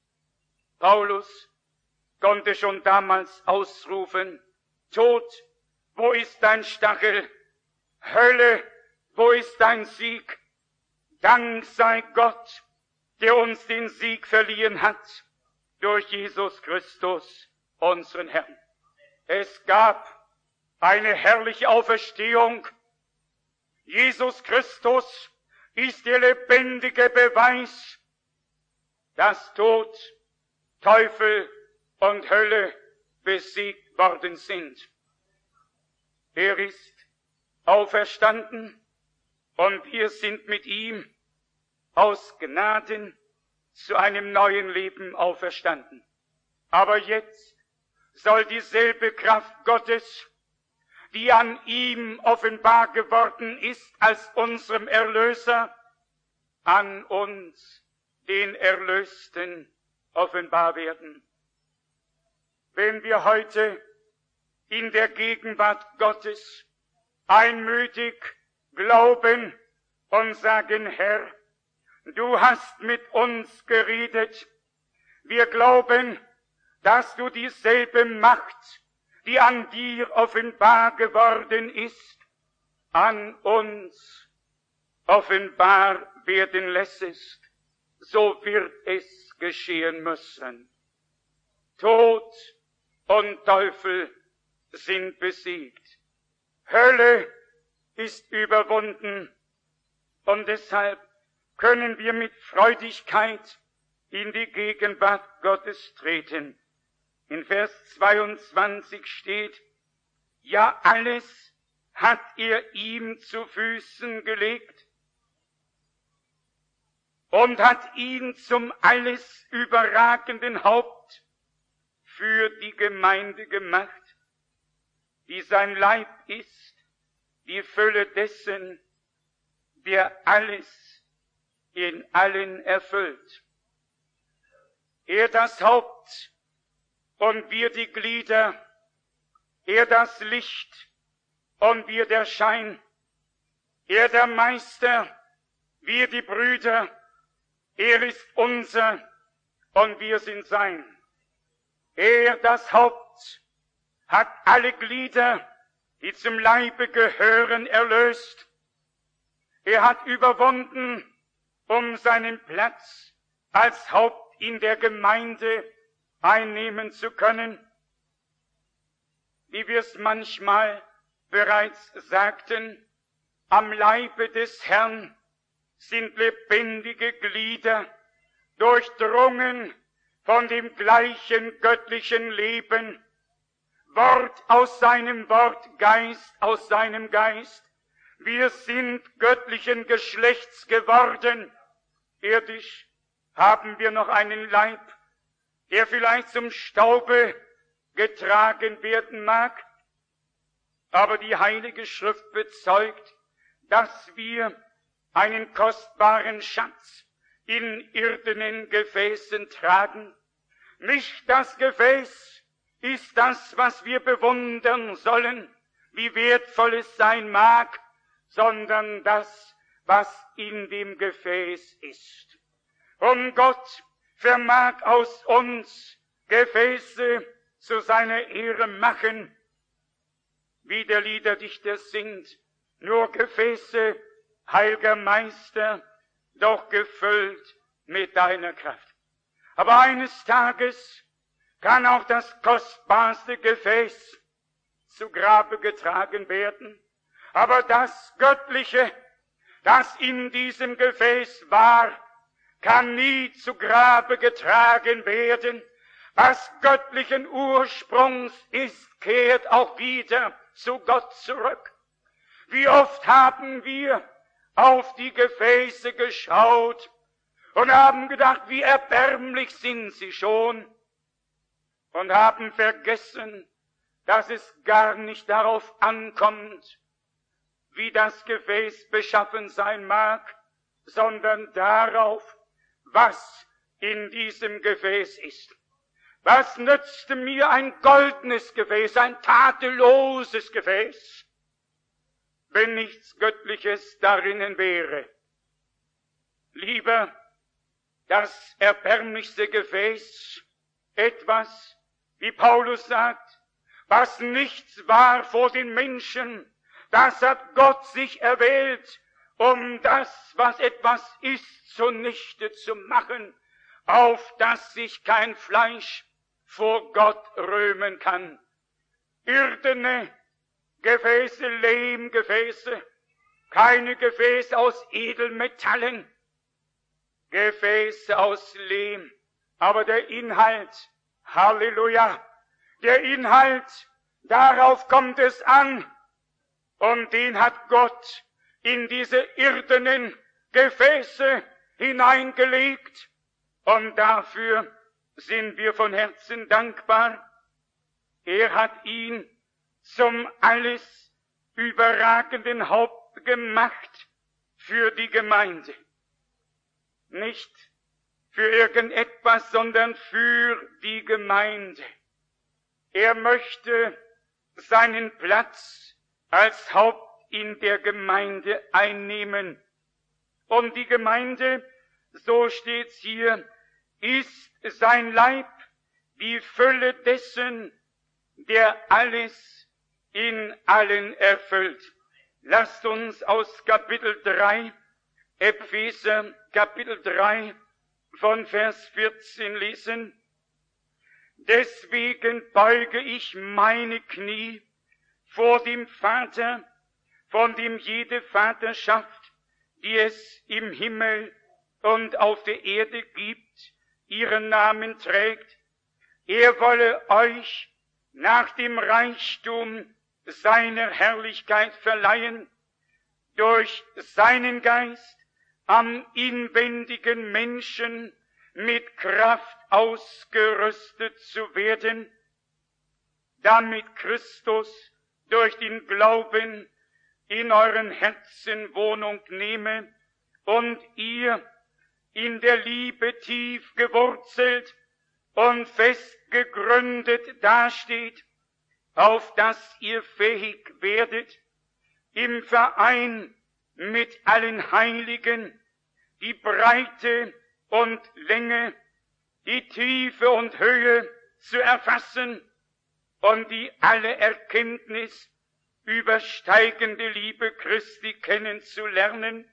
Paulus konnte schon damals ausrufen, Tod, wo ist dein Stachel? Hölle, wo ist dein Sieg? Dank sei Gott, der uns den Sieg verliehen hat, durch Jesus Christus, unseren Herrn. Es gab eine herrliche Auferstehung. Jesus Christus ist der lebendige Beweis, dass Tod, Teufel und Hölle besiegt worden sind. Er ist auferstanden und wir sind mit ihm aus Gnaden zu einem neuen Leben auferstanden. Aber jetzt soll dieselbe Kraft Gottes, die an ihm offenbar geworden ist als unserem Erlöser, an uns, den Erlösten, offenbar werden. Wenn wir heute in der Gegenwart Gottes einmütig glauben und sagen, Herr, du hast mit uns geredet, wir glauben, dass du dieselbe Macht, die an dir offenbar geworden ist, an uns offenbar werden lässest, so wird es geschehen müssen. Tod und Teufel sind besiegt. Hölle ist überwunden und deshalb können wir mit Freudigkeit in die Gegenwart Gottes treten. In Vers 22 steht, ja, alles hat er ihm zu Füßen gelegt und hat ihn zum alles überragenden Haupt für die Gemeinde gemacht, die sein Leib ist, die Fülle dessen, der alles in allen erfüllt. Er das Haupt und wir die Glieder, er das Licht und wir der Schein, er der Meister, wir die Brüder, er ist unser und wir sind sein. Er, das Haupt, hat alle Glieder, die zum Leibe gehören, erlöst. Er hat überwunden, um seinen Platz als Haupt in der Gemeinde einnehmen zu können. Wie wir es manchmal bereits sagten, am Leibe des Herrn sind lebendige Glieder, durchdrungen von dem gleichen göttlichen Leben, Wort aus seinem Wort, Geist aus seinem Geist. Wir sind göttlichen Geschlechts geworden. Irdisch haben wir noch einen Leib, der vielleicht zum Staube getragen werden mag, aber die Heilige Schrift bezeugt, dass wir einen kostbaren Schatz in irdenen Gefäßen tragen. Nicht das Gefäß ist das, was wir bewundern sollen, wie wertvoll es sein mag, sondern das, was in dem Gefäß ist. Und Gott vermag aus uns Gefäße zu seiner Ehre machen, wie der Liederdichter singt, nur Gefäße, heiliger Meister, doch gefüllt mit deiner Kraft. Aber eines Tages kann auch das kostbarste Gefäß zu Grabe getragen werden. Aber das Göttliche, das in diesem Gefäß war, kann nie zu Grabe getragen werden. Was göttlichen Ursprungs ist, kehrt auch wieder zu Gott zurück. Wie oft haben wir auf die Gefäße geschaut und haben gedacht, wie erbärmlich sind sie schon, und haben vergessen, dass es gar nicht darauf ankommt, wie das Gefäß beschaffen sein mag, sondern darauf, was in diesem Gefäß ist. Was nützte mir ein goldenes Gefäß, ein tadelloses Gefäß, wenn nichts Göttliches darinnen wäre? Lieber das erbärmlichste Gefäß, etwas, wie Paulus sagt, was nichts war vor den Menschen, das hat Gott sich erwählt um das, was etwas ist, zunichte zu machen, auf dass sich kein Fleisch vor Gott rühmen kann. Irdene Gefäße, Lehmgefäße, keine Gefäße aus Edelmetallen, Gefäße aus Lehm, aber der Inhalt, Halleluja, der Inhalt, darauf kommt es an, und den hat Gott in diese irdenen Gefäße hineingelegt, und dafür sind wir von Herzen dankbar. Er hat ihn zum alles überragenden Haupt gemacht für die Gemeinde. Nicht für irgendetwas, sondern für die Gemeinde. Er möchte seinen Platz als Haupt in der Gemeinde einnehmen. Und die Gemeinde, so steht's hier, ist sein Leib, die Fülle dessen, der alles in allen erfüllt. Lasst uns aus Kapitel 3, Epheser Kapitel 3 von Vers 14 lesen. Deswegen beuge ich meine Knie vor dem Vater, von dem jede Vaterschaft, die es im Himmel und auf der Erde gibt, ihren Namen trägt. Er wolle euch nach dem Reichtum seiner Herrlichkeit verleihen, durch seinen Geist am inwendigen Menschen mit Kraft ausgerüstet zu werden, damit Christus durch den Glauben in euren Herzen Wohnung nehme und ihr in der Liebe tief gewurzelt und fest gegründet dasteht, auf dass ihr fähig werdet, im Verein mit allen Heiligen die Breite und Länge, die Tiefe und Höhe zu erfassen und die alle Erkenntnis übersteigende Liebe Christi kennenzulernen,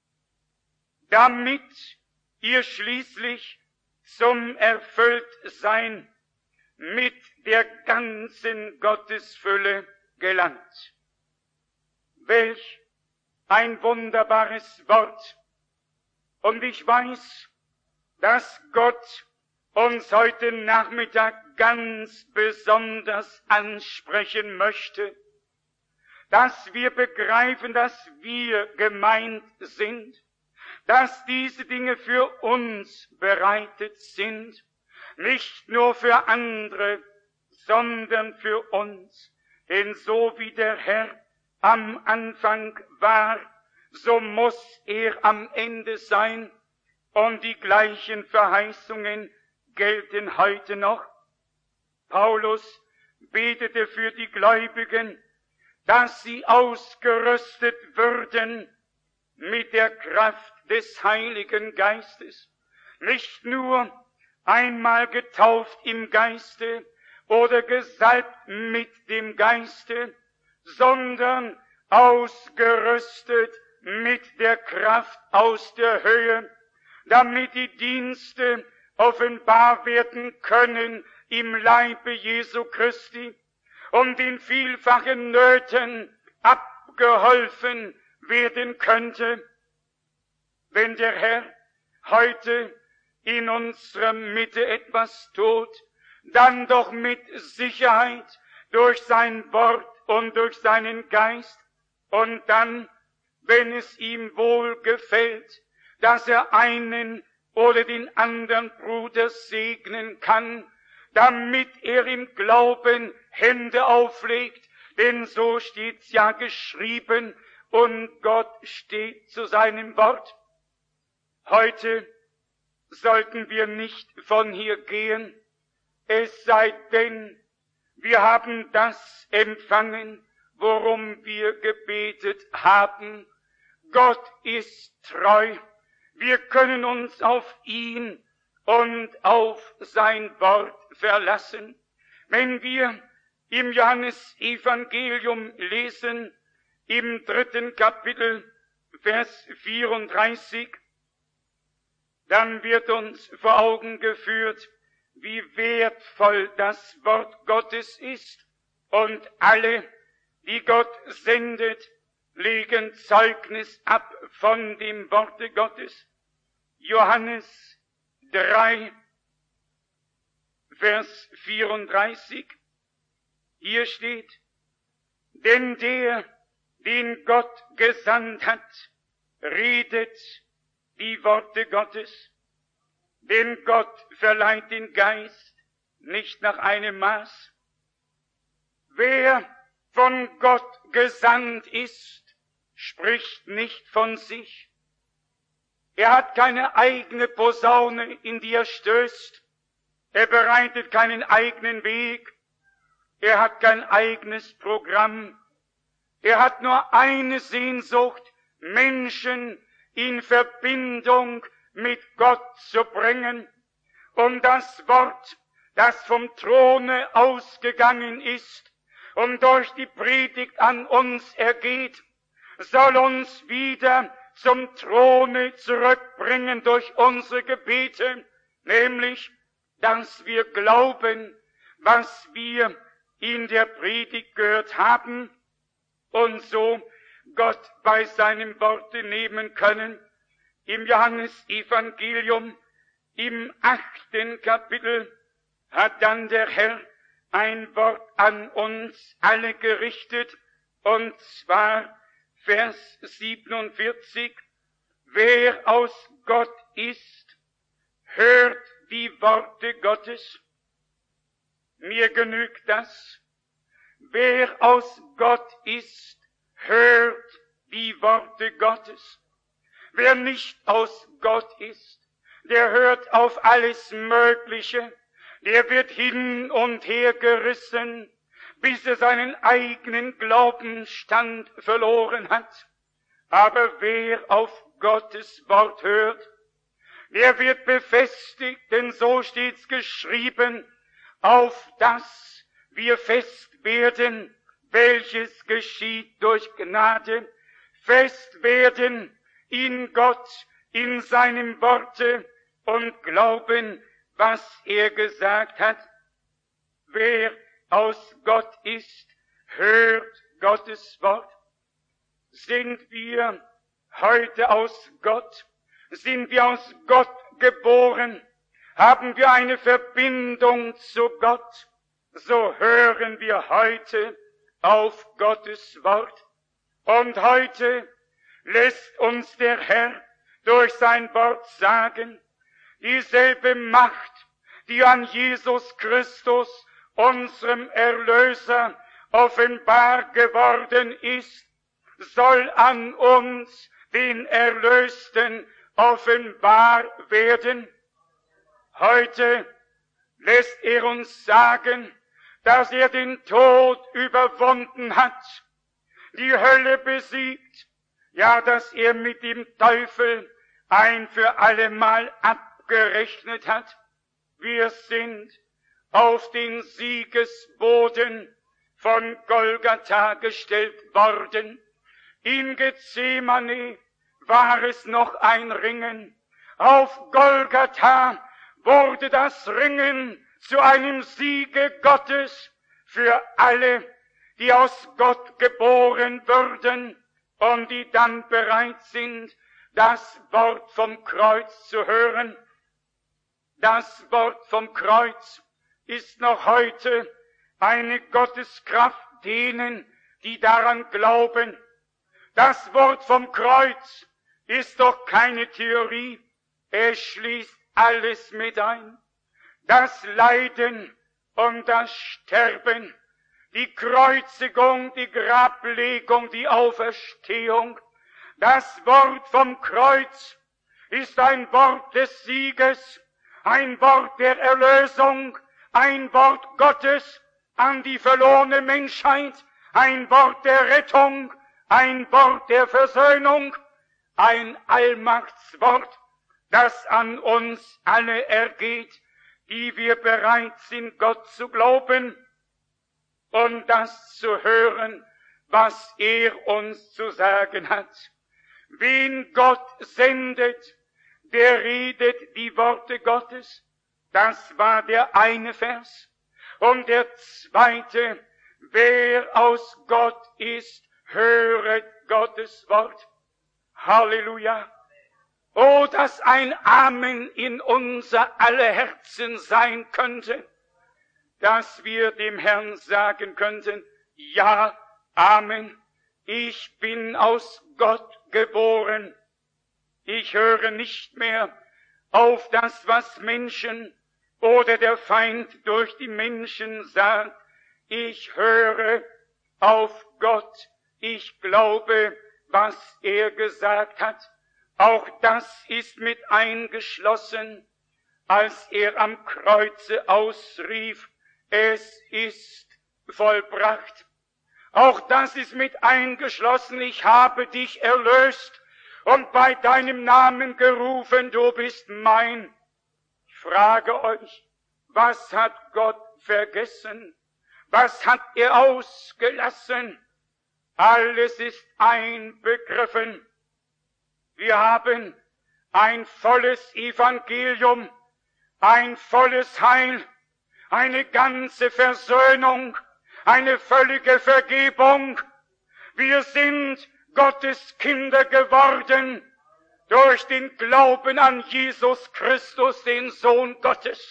damit ihr schließlich zum Erfülltsein mit der ganzen Gottesfülle gelangt. Welch ein wunderbares Wort! Und ich weiß, dass Gott uns heute Nachmittag ganz besonders ansprechen möchte, dass wir begreifen, dass wir gemeint sind, dass diese Dinge für uns bereitet sind, nicht nur für andere, sondern für uns. Denn so wie der Herr am Anfang war, so muss er am Ende sein, und die gleichen Verheißungen gelten heute noch. Paulus betete für die Gläubigen, dass sie ausgerüstet würden mit der Kraft des Heiligen Geistes, nicht nur einmal getauft im Geiste oder gesalbt mit dem Geiste, sondern ausgerüstet mit der Kraft aus der Höhe, damit die Dienste offenbar werden können im Leibe Jesu Christi und in vielfachen Nöten abgeholfen werden könnte. Wenn der Herr heute in unserer Mitte etwas tut, dann doch mit Sicherheit durch sein Wort und durch seinen Geist, und dann, wenn es ihm wohl gefällt, dass er einen oder den anderen Bruder segnen kann, damit er im Glauben Hände auflegt, denn so steht's ja geschrieben, und Gott steht zu seinem Wort. Heute sollten wir nicht von hier gehen, es sei denn, wir haben das empfangen, worum wir gebetet haben. Gott ist treu. Wir können uns auf ihn und auf sein Wort verlassen. Wenn wir im Johannesevangelium lesen, im 3. Kapitel Vers 34, dann wird uns vor Augen geführt, wie wertvoll das Wort Gottes ist. Und alle, die Gott sendet, legen Zeugnis ab von dem Worte Gottes. Johannes 3, Vers 34, hier steht, denn der, den Gott gesandt hat, redet die Worte Gottes, denn Gott verleiht den Geist nicht nach einem Maß. Wer von Gott gesandt ist, spricht nicht von sich. Er hat keine eigene Posaune, in die er stößt. Er bereitet keinen eigenen Weg. Er hat kein eigenes Programm. Er hat nur eine Sehnsucht, Menschen in Verbindung mit Gott zu bringen, um das Wort, das vom Throne ausgegangen ist und durch die Predigt an uns ergeht, soll uns wieder zum Throne zurückbringen durch unsere Gebete, nämlich, dass wir glauben, was wir in der Predigt gehört haben und so Gott bei seinem Worte nehmen können. Im Johannesevangelium, im 8. Kapitel, hat dann der Herr ein Wort an uns alle gerichtet, und zwar Vers 47, wer aus Gott ist, hört die Worte Gottes. Mir genügt das. Wer aus Gott ist, hört die Worte Gottes. Wer nicht aus Gott ist, der hört auf alles Mögliche, der wird hin und her gerissen, bis er seinen eigenen Glaubensstand verloren hat. Aber wer auf Gottes Wort hört, der wird befestigt, denn so steht's geschrieben, auf das wir fest werden, welches geschieht durch Gnade, fest werden in Gott, in seinem Worte und glauben, was er gesagt hat. Wer aus Gott ist, hört Gottes Wort. Sind wir heute aus Gott? Sind wir aus Gott geboren? Haben wir eine Verbindung zu Gott? So hören wir heute auf Gottes Wort. Und heute lässt uns der Herr durch sein Wort sagen, dieselbe Macht, die an Jesus Christus, unserem Erlöser, offenbar geworden ist, soll an uns, den Erlösten, offenbar werden. Heute lässt er uns sagen, dass er den Tod überwunden hat, die Hölle besiegt, ja, dass er mit dem Teufel ein für allemal abgerechnet hat. Wir sind auf den Siegesboden von Golgatha gestellt worden. In Gethsemane war es noch ein Ringen. Auf Golgatha wurde das Ringen zu einem Siege Gottes für alle, die aus Gott geboren würden und die dann bereit sind, das Wort vom Kreuz zu hören. Das Wort vom Kreuz ist noch heute eine Gotteskraft denen, die daran glauben. Das Wort vom Kreuz ist doch keine Theorie, es schließt alles mit ein. Das Leiden und das Sterben, die Kreuzigung, die Grablegung, die Auferstehung. Das Wort vom Kreuz ist ein Wort des Sieges, ein Wort der Erlösung, ein Wort Gottes an die verlorene Menschheit, ein Wort der Rettung, ein Wort der Versöhnung, ein Allmachtswort, das an uns alle ergeht, die wir bereit sind, Gott zu glauben und das zu hören, was er uns zu sagen hat. Wen Gott sendet, der redet die Worte Gottes. Das war der eine Vers. Und der zweite, wer aus Gott ist, höret Gottes Wort. Halleluja. Oh, dass ein Amen in unser aller Herzen sein könnte, dass wir dem Herrn sagen könnten, ja, Amen, ich bin aus Gott geboren. Ich höre nicht mehr auf das, was Menschen oder der Feind durch die Menschen sagt. Ich höre auf Gott. Ich glaube, was er gesagt hat. Auch das ist mit eingeschlossen, als er am Kreuze ausrief, es ist vollbracht. Auch das ist mit eingeschlossen, ich habe dich erlöst und bei deinem Namen gerufen, du bist mein. Ich frage euch, was hat Gott vergessen? Was hat er ausgelassen? Alles ist einbegriffen. Wir haben ein volles Evangelium, ein volles Heil, eine ganze Versöhnung, eine völlige Vergebung. Wir sind Gottes Kinder geworden durch den Glauben an Jesus Christus, den Sohn Gottes.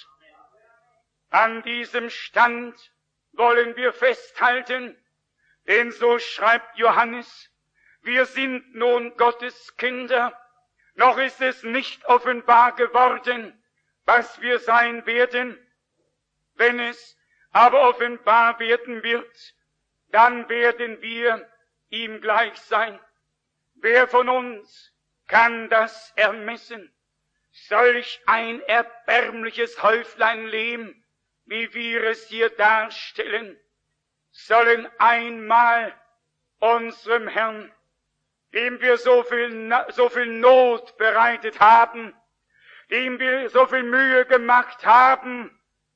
An diesem Stand wollen wir festhalten, denn so schreibt Johannes, wir sind nun Gottes Kinder, noch ist es nicht offenbar geworden, was wir sein werden. Wenn es aber offenbar werden wird, dann werden wir ihm gleich sein. Wer von uns kann das ermessen? Solch ein erbärmliches Häuflein Lehm, wie wir es hier darstellen, sollen einmal unserem Herrn, dem wir so viel Not bereitet haben, dem wir so viel Mühe gemacht haben,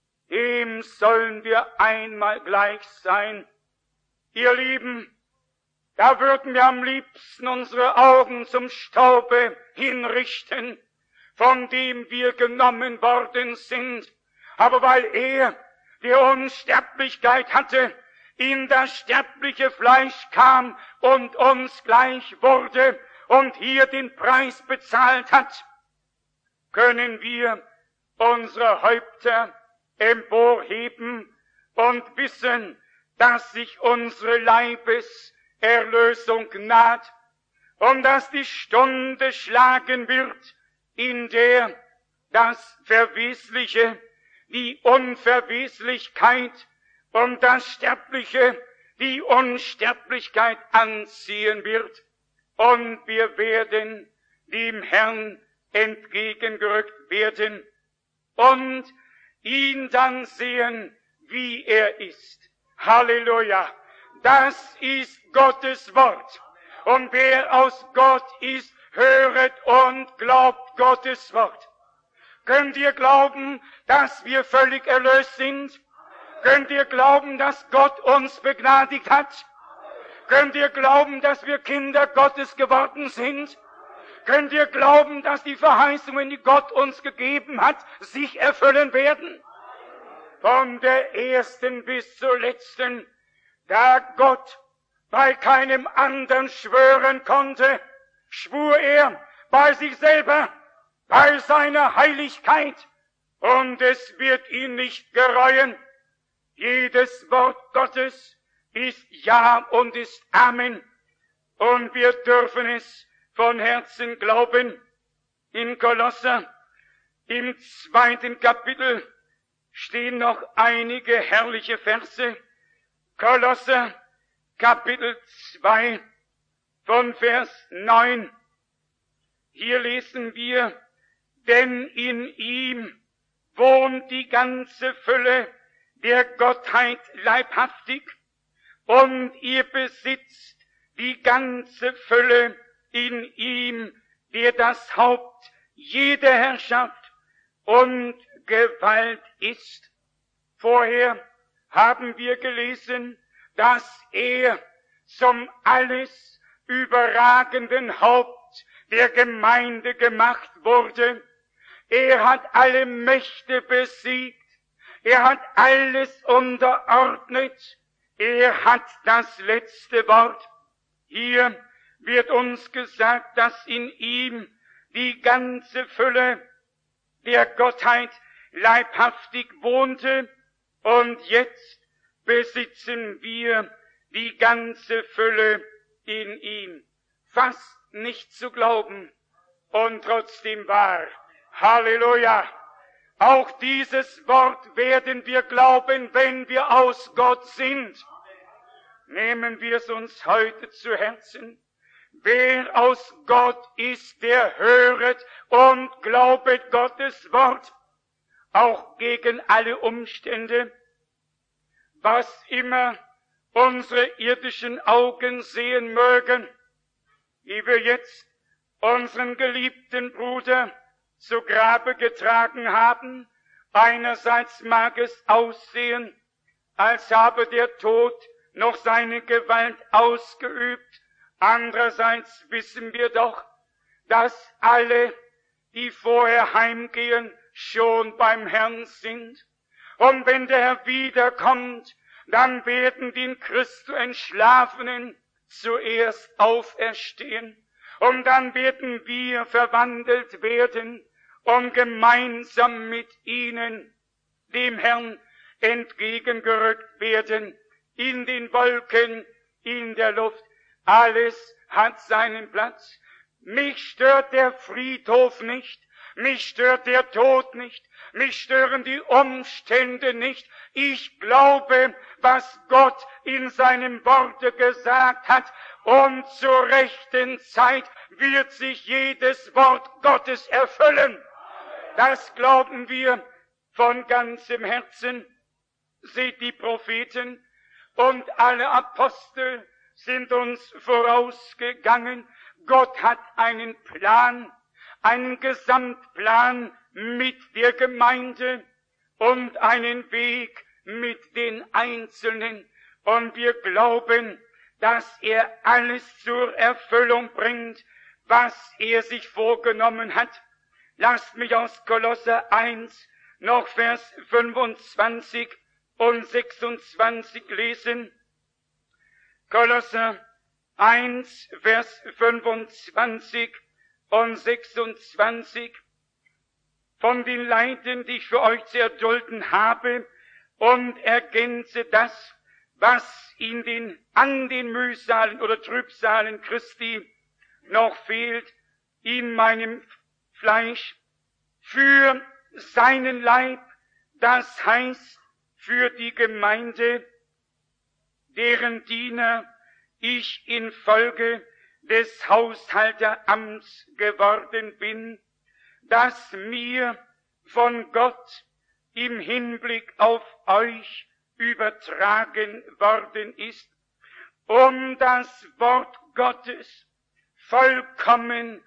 dem sollen wir einmal gleich sein. Ihr Lieben, da würden wir am liebsten unsere Augen zum Staube hinrichten, von dem wir genommen worden sind. Aber weil er, der Unsterblichkeit hatte, in das sterbliche Fleisch kam und uns gleich wurde und hier den Preis bezahlt hat, können wir unsere Häupter emporheben und wissen, dass sich unsere Leibeserlösung naht und dass die Stunde schlagen wird, in der das Verwesliche, die Unverweslichkeit und das Sterbliche, die Unsterblichkeit anziehen wird. Und wir werden dem Herrn entgegengerückt werden und ihn dann sehen, wie er ist. Halleluja! Das ist Gottes Wort. Und wer aus Gott ist, höret und glaubt Gottes Wort. Könnt ihr glauben, dass wir völlig erlöst sind? Könnt ihr glauben, dass Gott uns begnadigt hat? Könnt ihr glauben, dass wir Kinder Gottes geworden sind? Könnt ihr glauben, dass die Verheißungen, die Gott uns gegeben hat, sich erfüllen werden? Von der ersten bis zur letzten, da Gott bei keinem anderen schwören konnte, schwur er bei sich selber, bei seiner Heiligkeit, und es wird ihn nicht gereuen. Jedes Wort Gottes ist Ja und ist Amen, und wir dürfen es von Herzen glauben. In Kolosser, im 2. Kapitel, stehen noch einige herrliche Verse. Kolosser, Kapitel 2, von Vers 9. Hier lesen wir, denn in ihm wohnt die ganze Fülle der Gottheit leibhaftig, und ihr besitzt die ganze Fülle in ihm, der das Haupt jeder Herrschaft und Gewalt ist. Vorher haben wir gelesen, dass er zum alles überragenden Haupt der Gemeinde gemacht wurde. Er hat alle Mächte besiegt. Er hat alles unterordnet. Er hat das letzte Wort. Hier wird uns gesagt, dass in ihm die ganze Fülle der Gottheit leibhaftig wohnte, und jetzt besitzen wir die ganze Fülle in ihm. Fast nicht zu glauben und trotzdem wahr. Halleluja! Auch dieses Wort werden wir glauben, wenn wir aus Gott sind. Nehmen wir es uns heute zu Herzen. Wer aus Gott ist, der höret und glaubet Gottes Wort, auch gegen alle Umstände, was immer unsere irdischen Augen sehen mögen, wie wir jetzt unseren geliebten Bruder zu Grabe getragen haben. Einerseits mag es aussehen, als habe der Tod noch seine Gewalt ausgeübt. Andererseits wissen wir doch, dass alle, die vorher heimgehen, schon beim Herrn sind. Und wenn der Herr wiederkommt, dann werden die in Christus Entschlafenen zuerst auferstehen. Und dann werden wir verwandelt werden und gemeinsam mit ihnen dem Herrn entgegengerückt werden, in den Wolken, in der Luft. Alles hat seinen Platz. Mich stört der Friedhof nicht, mich stört der Tod nicht, mich stören die Umstände nicht. Ich glaube, was Gott in seinem Worte gesagt hat, und zur rechten Zeit wird sich jedes Wort Gottes erfüllen. Das glauben wir von ganzem Herzen. Seht, die Propheten und alle Apostel sind uns vorausgegangen. Gott hat einen Plan, einen Gesamtplan mit der Gemeinde und einen Weg mit den Einzelnen. Und wir glauben, dass er alles zur Erfüllung bringt, was er sich vorgenommen hat. Lasst mich aus Kolosser 1 noch Vers 25 und 26 lesen. Kolosser 1, Vers 25 und 26. Von den Leiden, die ich für euch zu erdulden habe, und ergänze das, was an den Mühsalen oder Trübsalen Christi noch fehlt, in meinem Fleisch, für seinen Leib, das heißt für die Gemeinde, deren Diener ich infolge des Haushalteramts geworden bin, das mir von Gott im Hinblick auf euch übertragen worden ist, um das Wort Gottes vollkommen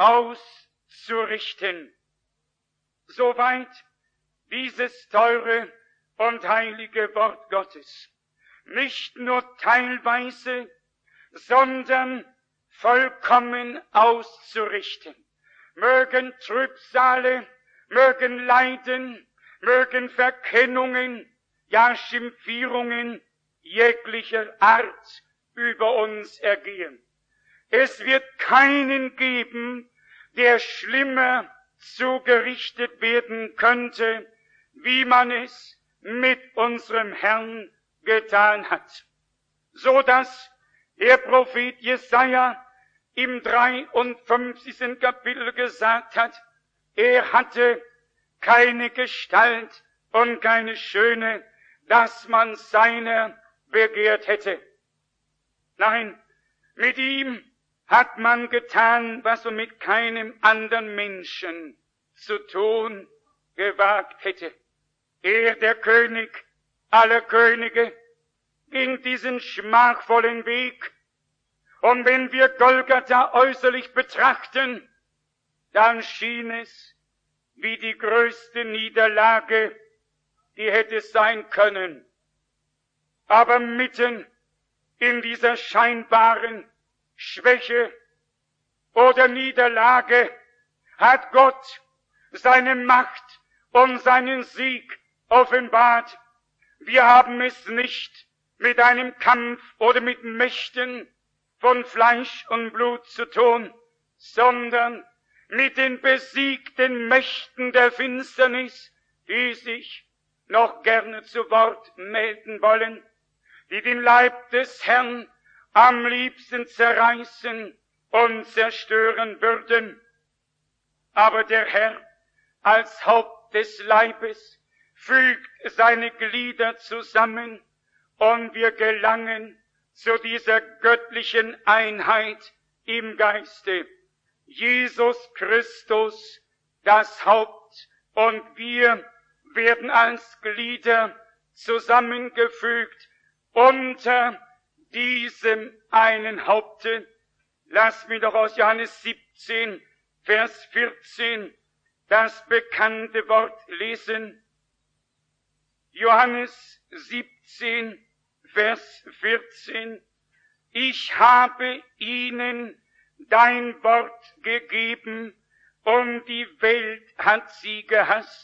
auszurichten. Soweit dieses teure und heilige Wort Gottes. Nicht nur teilweise, sondern vollkommen auszurichten. Mögen Trübsale, mögen Leiden, mögen Verkennungen, ja Schimpfierungen jeglicher Art über uns ergehen. Es wird keinen geben, der schlimmer zugerichtet werden könnte, wie man es mit unserem Herrn getan hat. So dass der Prophet Jesaja im 53. Kapitel gesagt hat, er hatte keine Gestalt und keine Schöne, dass man seiner begehrt hätte. Nein, mit ihm hat man getan, was man mit keinem anderen Menschen zu tun gewagt hätte. Er, der König aller Könige, ging diesen schmachvollen Weg. Und wenn wir Golgatha äußerlich betrachten, dann schien es wie die größte Niederlage, die hätte sein können. Aber mitten in dieser scheinbaren Schwäche oder Niederlage hat Gott seine Macht und seinen Sieg offenbart. Wir haben es nicht mit einem Kampf oder mit Mächten von Fleisch und Blut zu tun, sondern mit den besiegten Mächten der Finsternis, die sich noch gerne zu Wort melden wollen, die den Leib des Herrn am liebsten zerreißen und zerstören würden. Aber der Herr als Haupt des Leibes fügt seine Glieder zusammen und wir gelangen zu dieser göttlichen Einheit im Geiste. Jesus Christus, das Haupt, und wir werden als Glieder zusammengefügt unter diesem einen Haupte. Lass mich doch aus Johannes 17, Vers 14 das bekannte Wort lesen. Johannes 17, Vers 14. Ich habe ihnen dein Wort gegeben, und die Welt hat sie gehasst,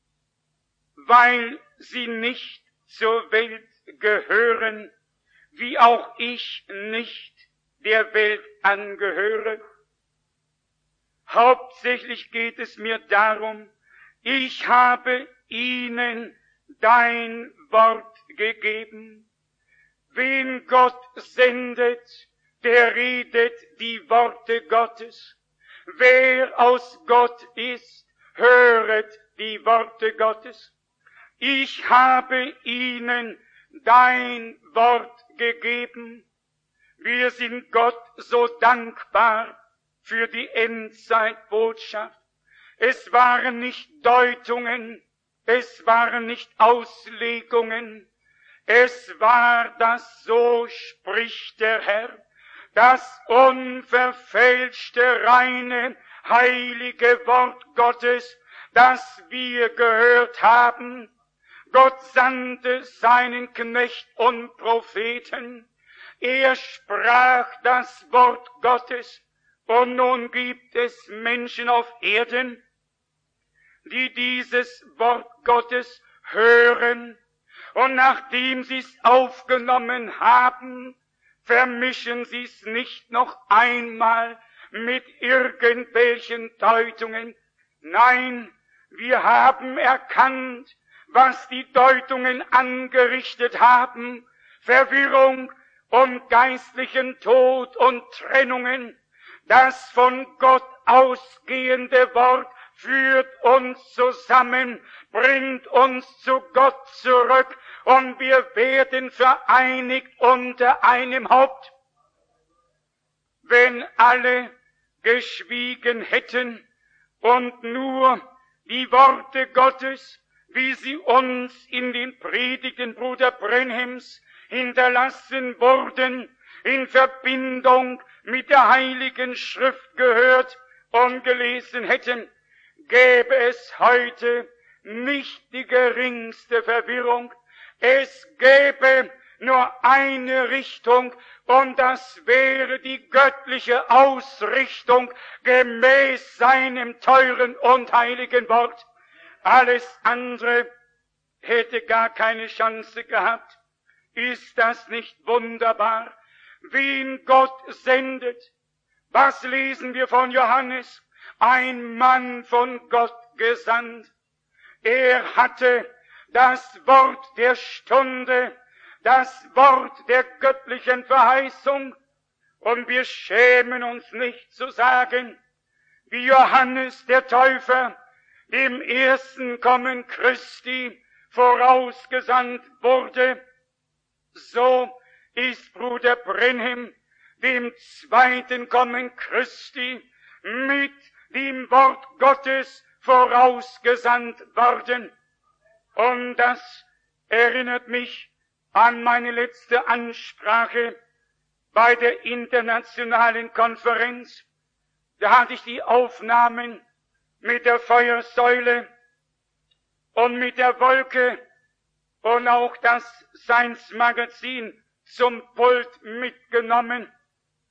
weil sie nicht zur Welt gehören, wie auch ich nicht der Welt angehöre. Hauptsächlich geht es mir darum, ich habe ihnen dein Wort gegeben. Wen Gott sendet, der redet die Worte Gottes. Wer aus Gott ist, höret die Worte Gottes. Ich habe ihnen dein Wort gegeben. Wir sind Gott so dankbar für die Endzeitbotschaft. Es waren nicht Deutungen, es waren nicht Auslegungen, es war das so spricht der Herr, das unverfälschte, reine, heilige Wort Gottes, das wir gehört haben. Gott sandte seinen Knecht und Propheten. Er sprach das Wort Gottes. Und nun gibt es Menschen auf Erden, die dieses Wort Gottes hören. Und nachdem sie es aufgenommen haben, vermischen sie es nicht noch einmal mit irgendwelchen Deutungen. Nein, wir haben erkannt, was die Deutungen angerichtet haben. Verwirrung und geistlichen Tod und Trennungen. Das von Gott ausgehende Wort führt uns zusammen, bringt uns zu Gott zurück und wir werden vereinigt unter einem Haupt. Wenn alle geschwiegen hätten und nur die Worte Gottes, wie sie uns in den Predigten Bruder Brenhems hinterlassen wurden, in Verbindung mit der Heiligen Schrift gehört und gelesen hätten, gäbe es heute nicht die geringste Verwirrung. Es gäbe nur eine Richtung und das wäre die göttliche Ausrichtung gemäß seinem teuren und heiligen Wort. Alles andere hätte gar keine Chance gehabt. Ist das nicht wunderbar? Wen Gott sendet. Was lesen wir von Johannes? Ein Mann von Gott gesandt. Er hatte das Wort der Stunde, das Wort der göttlichen Verheißung. Und wir schämen uns nicht zu sagen, wie Johannes der Täufer dem ersten Kommen Christi vorausgesandt wurde, so ist Bruder Brenhem dem zweiten Kommen Christi mit dem Wort Gottes vorausgesandt worden. Und das erinnert mich an meine letzte Ansprache bei der internationalen Konferenz. Da hatte ich die Aufnahmen mit der Feuersäule und mit der Wolke und auch das Science-Magazin zum Pult mitgenommen.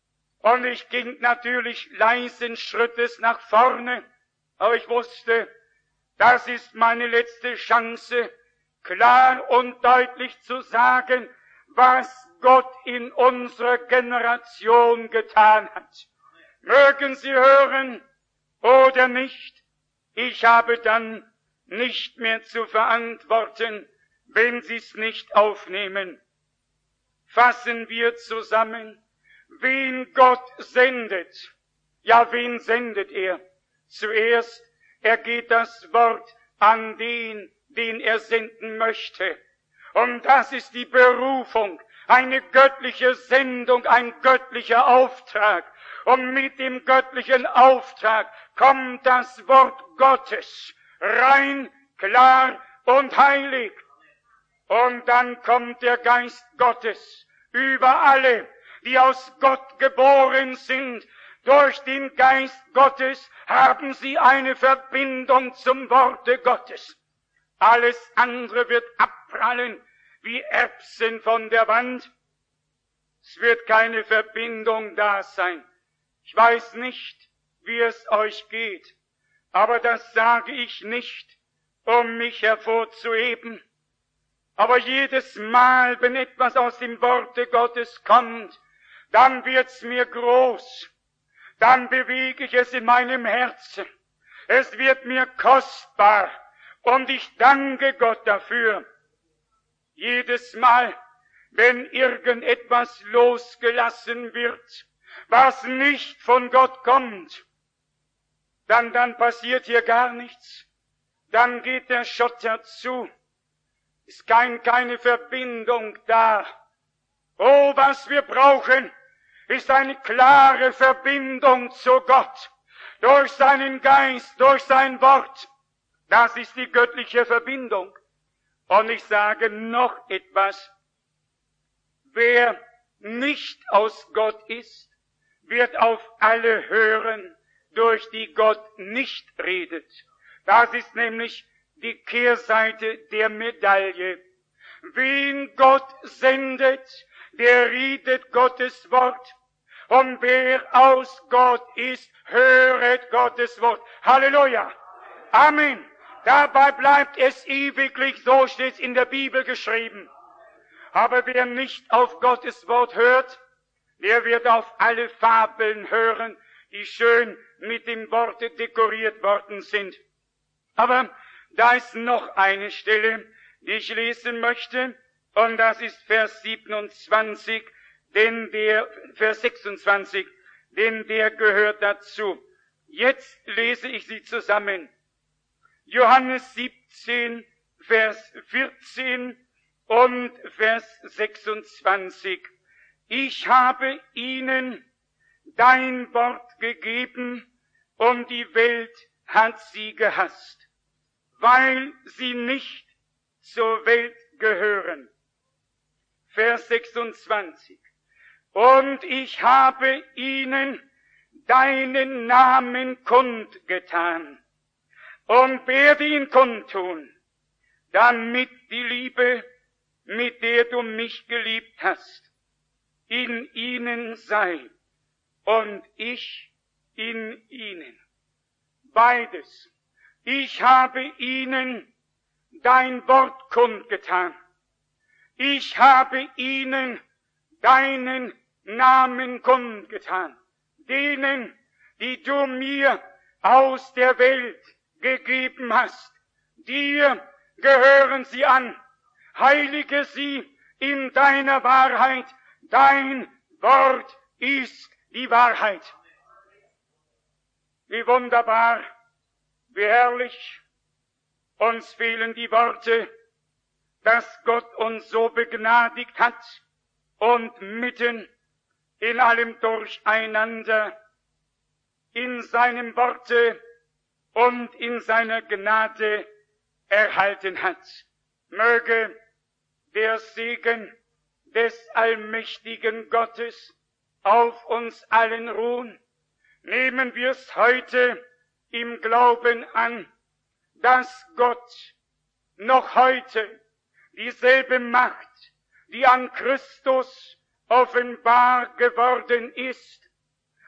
Und ich ging natürlich leisen Schrittes nach vorne, aber ich wusste, das ist meine letzte Chance, klar und deutlich zu sagen, was Gott in unserer Generation getan hat. Mögen Sie hören oder nicht, ich habe dann nicht mehr zu verantworten, wenn Sie es nicht aufnehmen. Fassen wir zusammen, wen Gott sendet. Ja, wen sendet er? Zuerst, er geht das Wort an den, den er senden möchte. Und das ist die Berufung, eine göttliche Sendung, ein göttlicher Auftrag. Und mit dem göttlichen Auftrag kommt das Wort Gottes, rein, klar und heilig. Und dann kommt der Geist Gottes über alle, die aus Gott geboren sind. Durch den Geist Gottes haben sie eine Verbindung zum Worte Gottes. Alles andere wird abprallen wie Erbsen von der Wand. Es wird keine Verbindung da sein. Ich weiß nicht, wie es euch geht, aber das sage ich nicht, um mich hervorzuheben. Aber jedes Mal, wenn etwas aus dem Worte Gottes kommt, dann wird's mir groß. Dann bewege ich es in meinem Herzen. Es wird mir kostbar und ich danke Gott dafür. Jedes Mal, wenn irgendetwas losgelassen wird, was nicht von Gott kommt, dann passiert hier gar nichts. Dann geht der Schotter zu. Ist keine Verbindung da. Oh, was wir brauchen, ist eine klare Verbindung zu Gott. Durch seinen Geist, durch sein Wort. Das ist die göttliche Verbindung. Und ich sage noch etwas. Wer nicht aus Gott ist, wird auf alle hören, durch die Gott nicht redet. Das ist nämlich die Kehrseite der Medaille. Wen Gott sendet, der redet Gottes Wort. Und wer aus Gott ist, höret Gottes Wort. Halleluja. Amen. Dabei bleibt es ewiglich, so steht es in der Bibel geschrieben. Aber wer nicht auf Gottes Wort hört, der wird auf alle Fabeln hören, die schön mit dem Worte dekoriert worden sind. Aber da ist noch eine Stelle, die ich lesen möchte, und das ist Vers 27, Vers 26, denn der gehört dazu. Jetzt lese ich sie zusammen. Johannes 17, Vers 14 und Vers 26. Ich habe ihnen dein Wort gegeben und die Welt hat sie gehasst, weil sie nicht zur Welt gehören. Vers 26. Und ich habe ihnen deinen Namen kundgetan und werde ihn kundtun, damit die Liebe, mit der du mich geliebt hast, in ihnen sei und ich in ihnen. Beides. Ich habe ihnen dein Wort kundgetan. Ich habe ihnen deinen Namen kundgetan. Denen, die du mir aus der Welt gegeben hast. Dir gehören sie an. Heilige sie in deiner Wahrheit. Dein Wort ist die Wahrheit. Wie wunderbar, wie herrlich. Uns fehlen die Worte, dass Gott uns so begnadigt hat und mitten in allem Durcheinander in seinem Worte und in seiner Gnade erhalten hat. Möge der Segen des allmächtigen Gottes auf uns allen ruhen. Nehmen wir es heute im Glauben an, dass Gott noch heute dieselbe Macht, die an Christus offenbar geworden ist,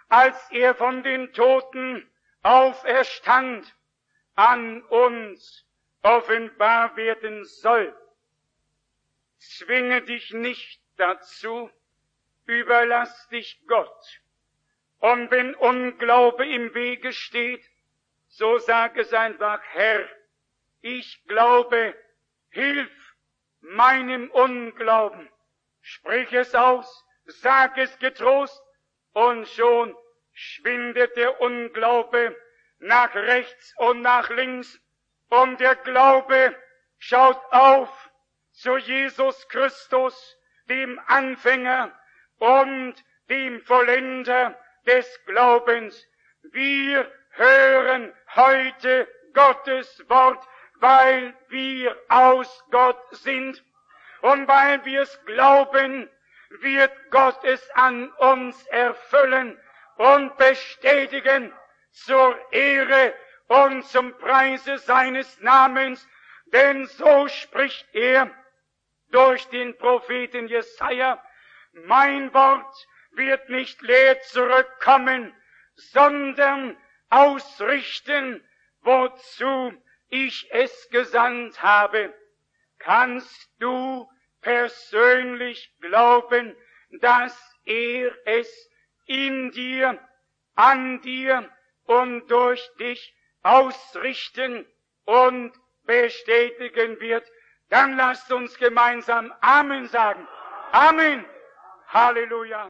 als er von den Toten auferstand, an uns offenbar werden soll. Zwinge dich nicht dazu, überlass dich Gott. Und wenn Unglaube im Wege steht, so sag es einfach: Herr, ich glaube, hilf meinem Unglauben. Sprich es aus, sag es getrost, und schon schwindet der Unglaube nach rechts und nach links, und der Glaube schaut auf zu Jesus Christus, dem Anfänger und dem Vollender des Glaubens. Wir hören heute Gottes Wort, weil wir aus Gott sind. Und weil wir es glauben, wird Gott es an uns erfüllen und bestätigen zur Ehre und zum Preise seines Namens. Denn so spricht er durch den Propheten Jesaja: Mein Wort wird nicht leer zurückkommen, sondern ausrichten, wozu ich es gesandt habe. Kannst du persönlich glauben, dass er es in dir, an dir und durch dich ausrichten und bestätigen wird? Dann lasst uns gemeinsam Amen sagen. Amen. Halleluja.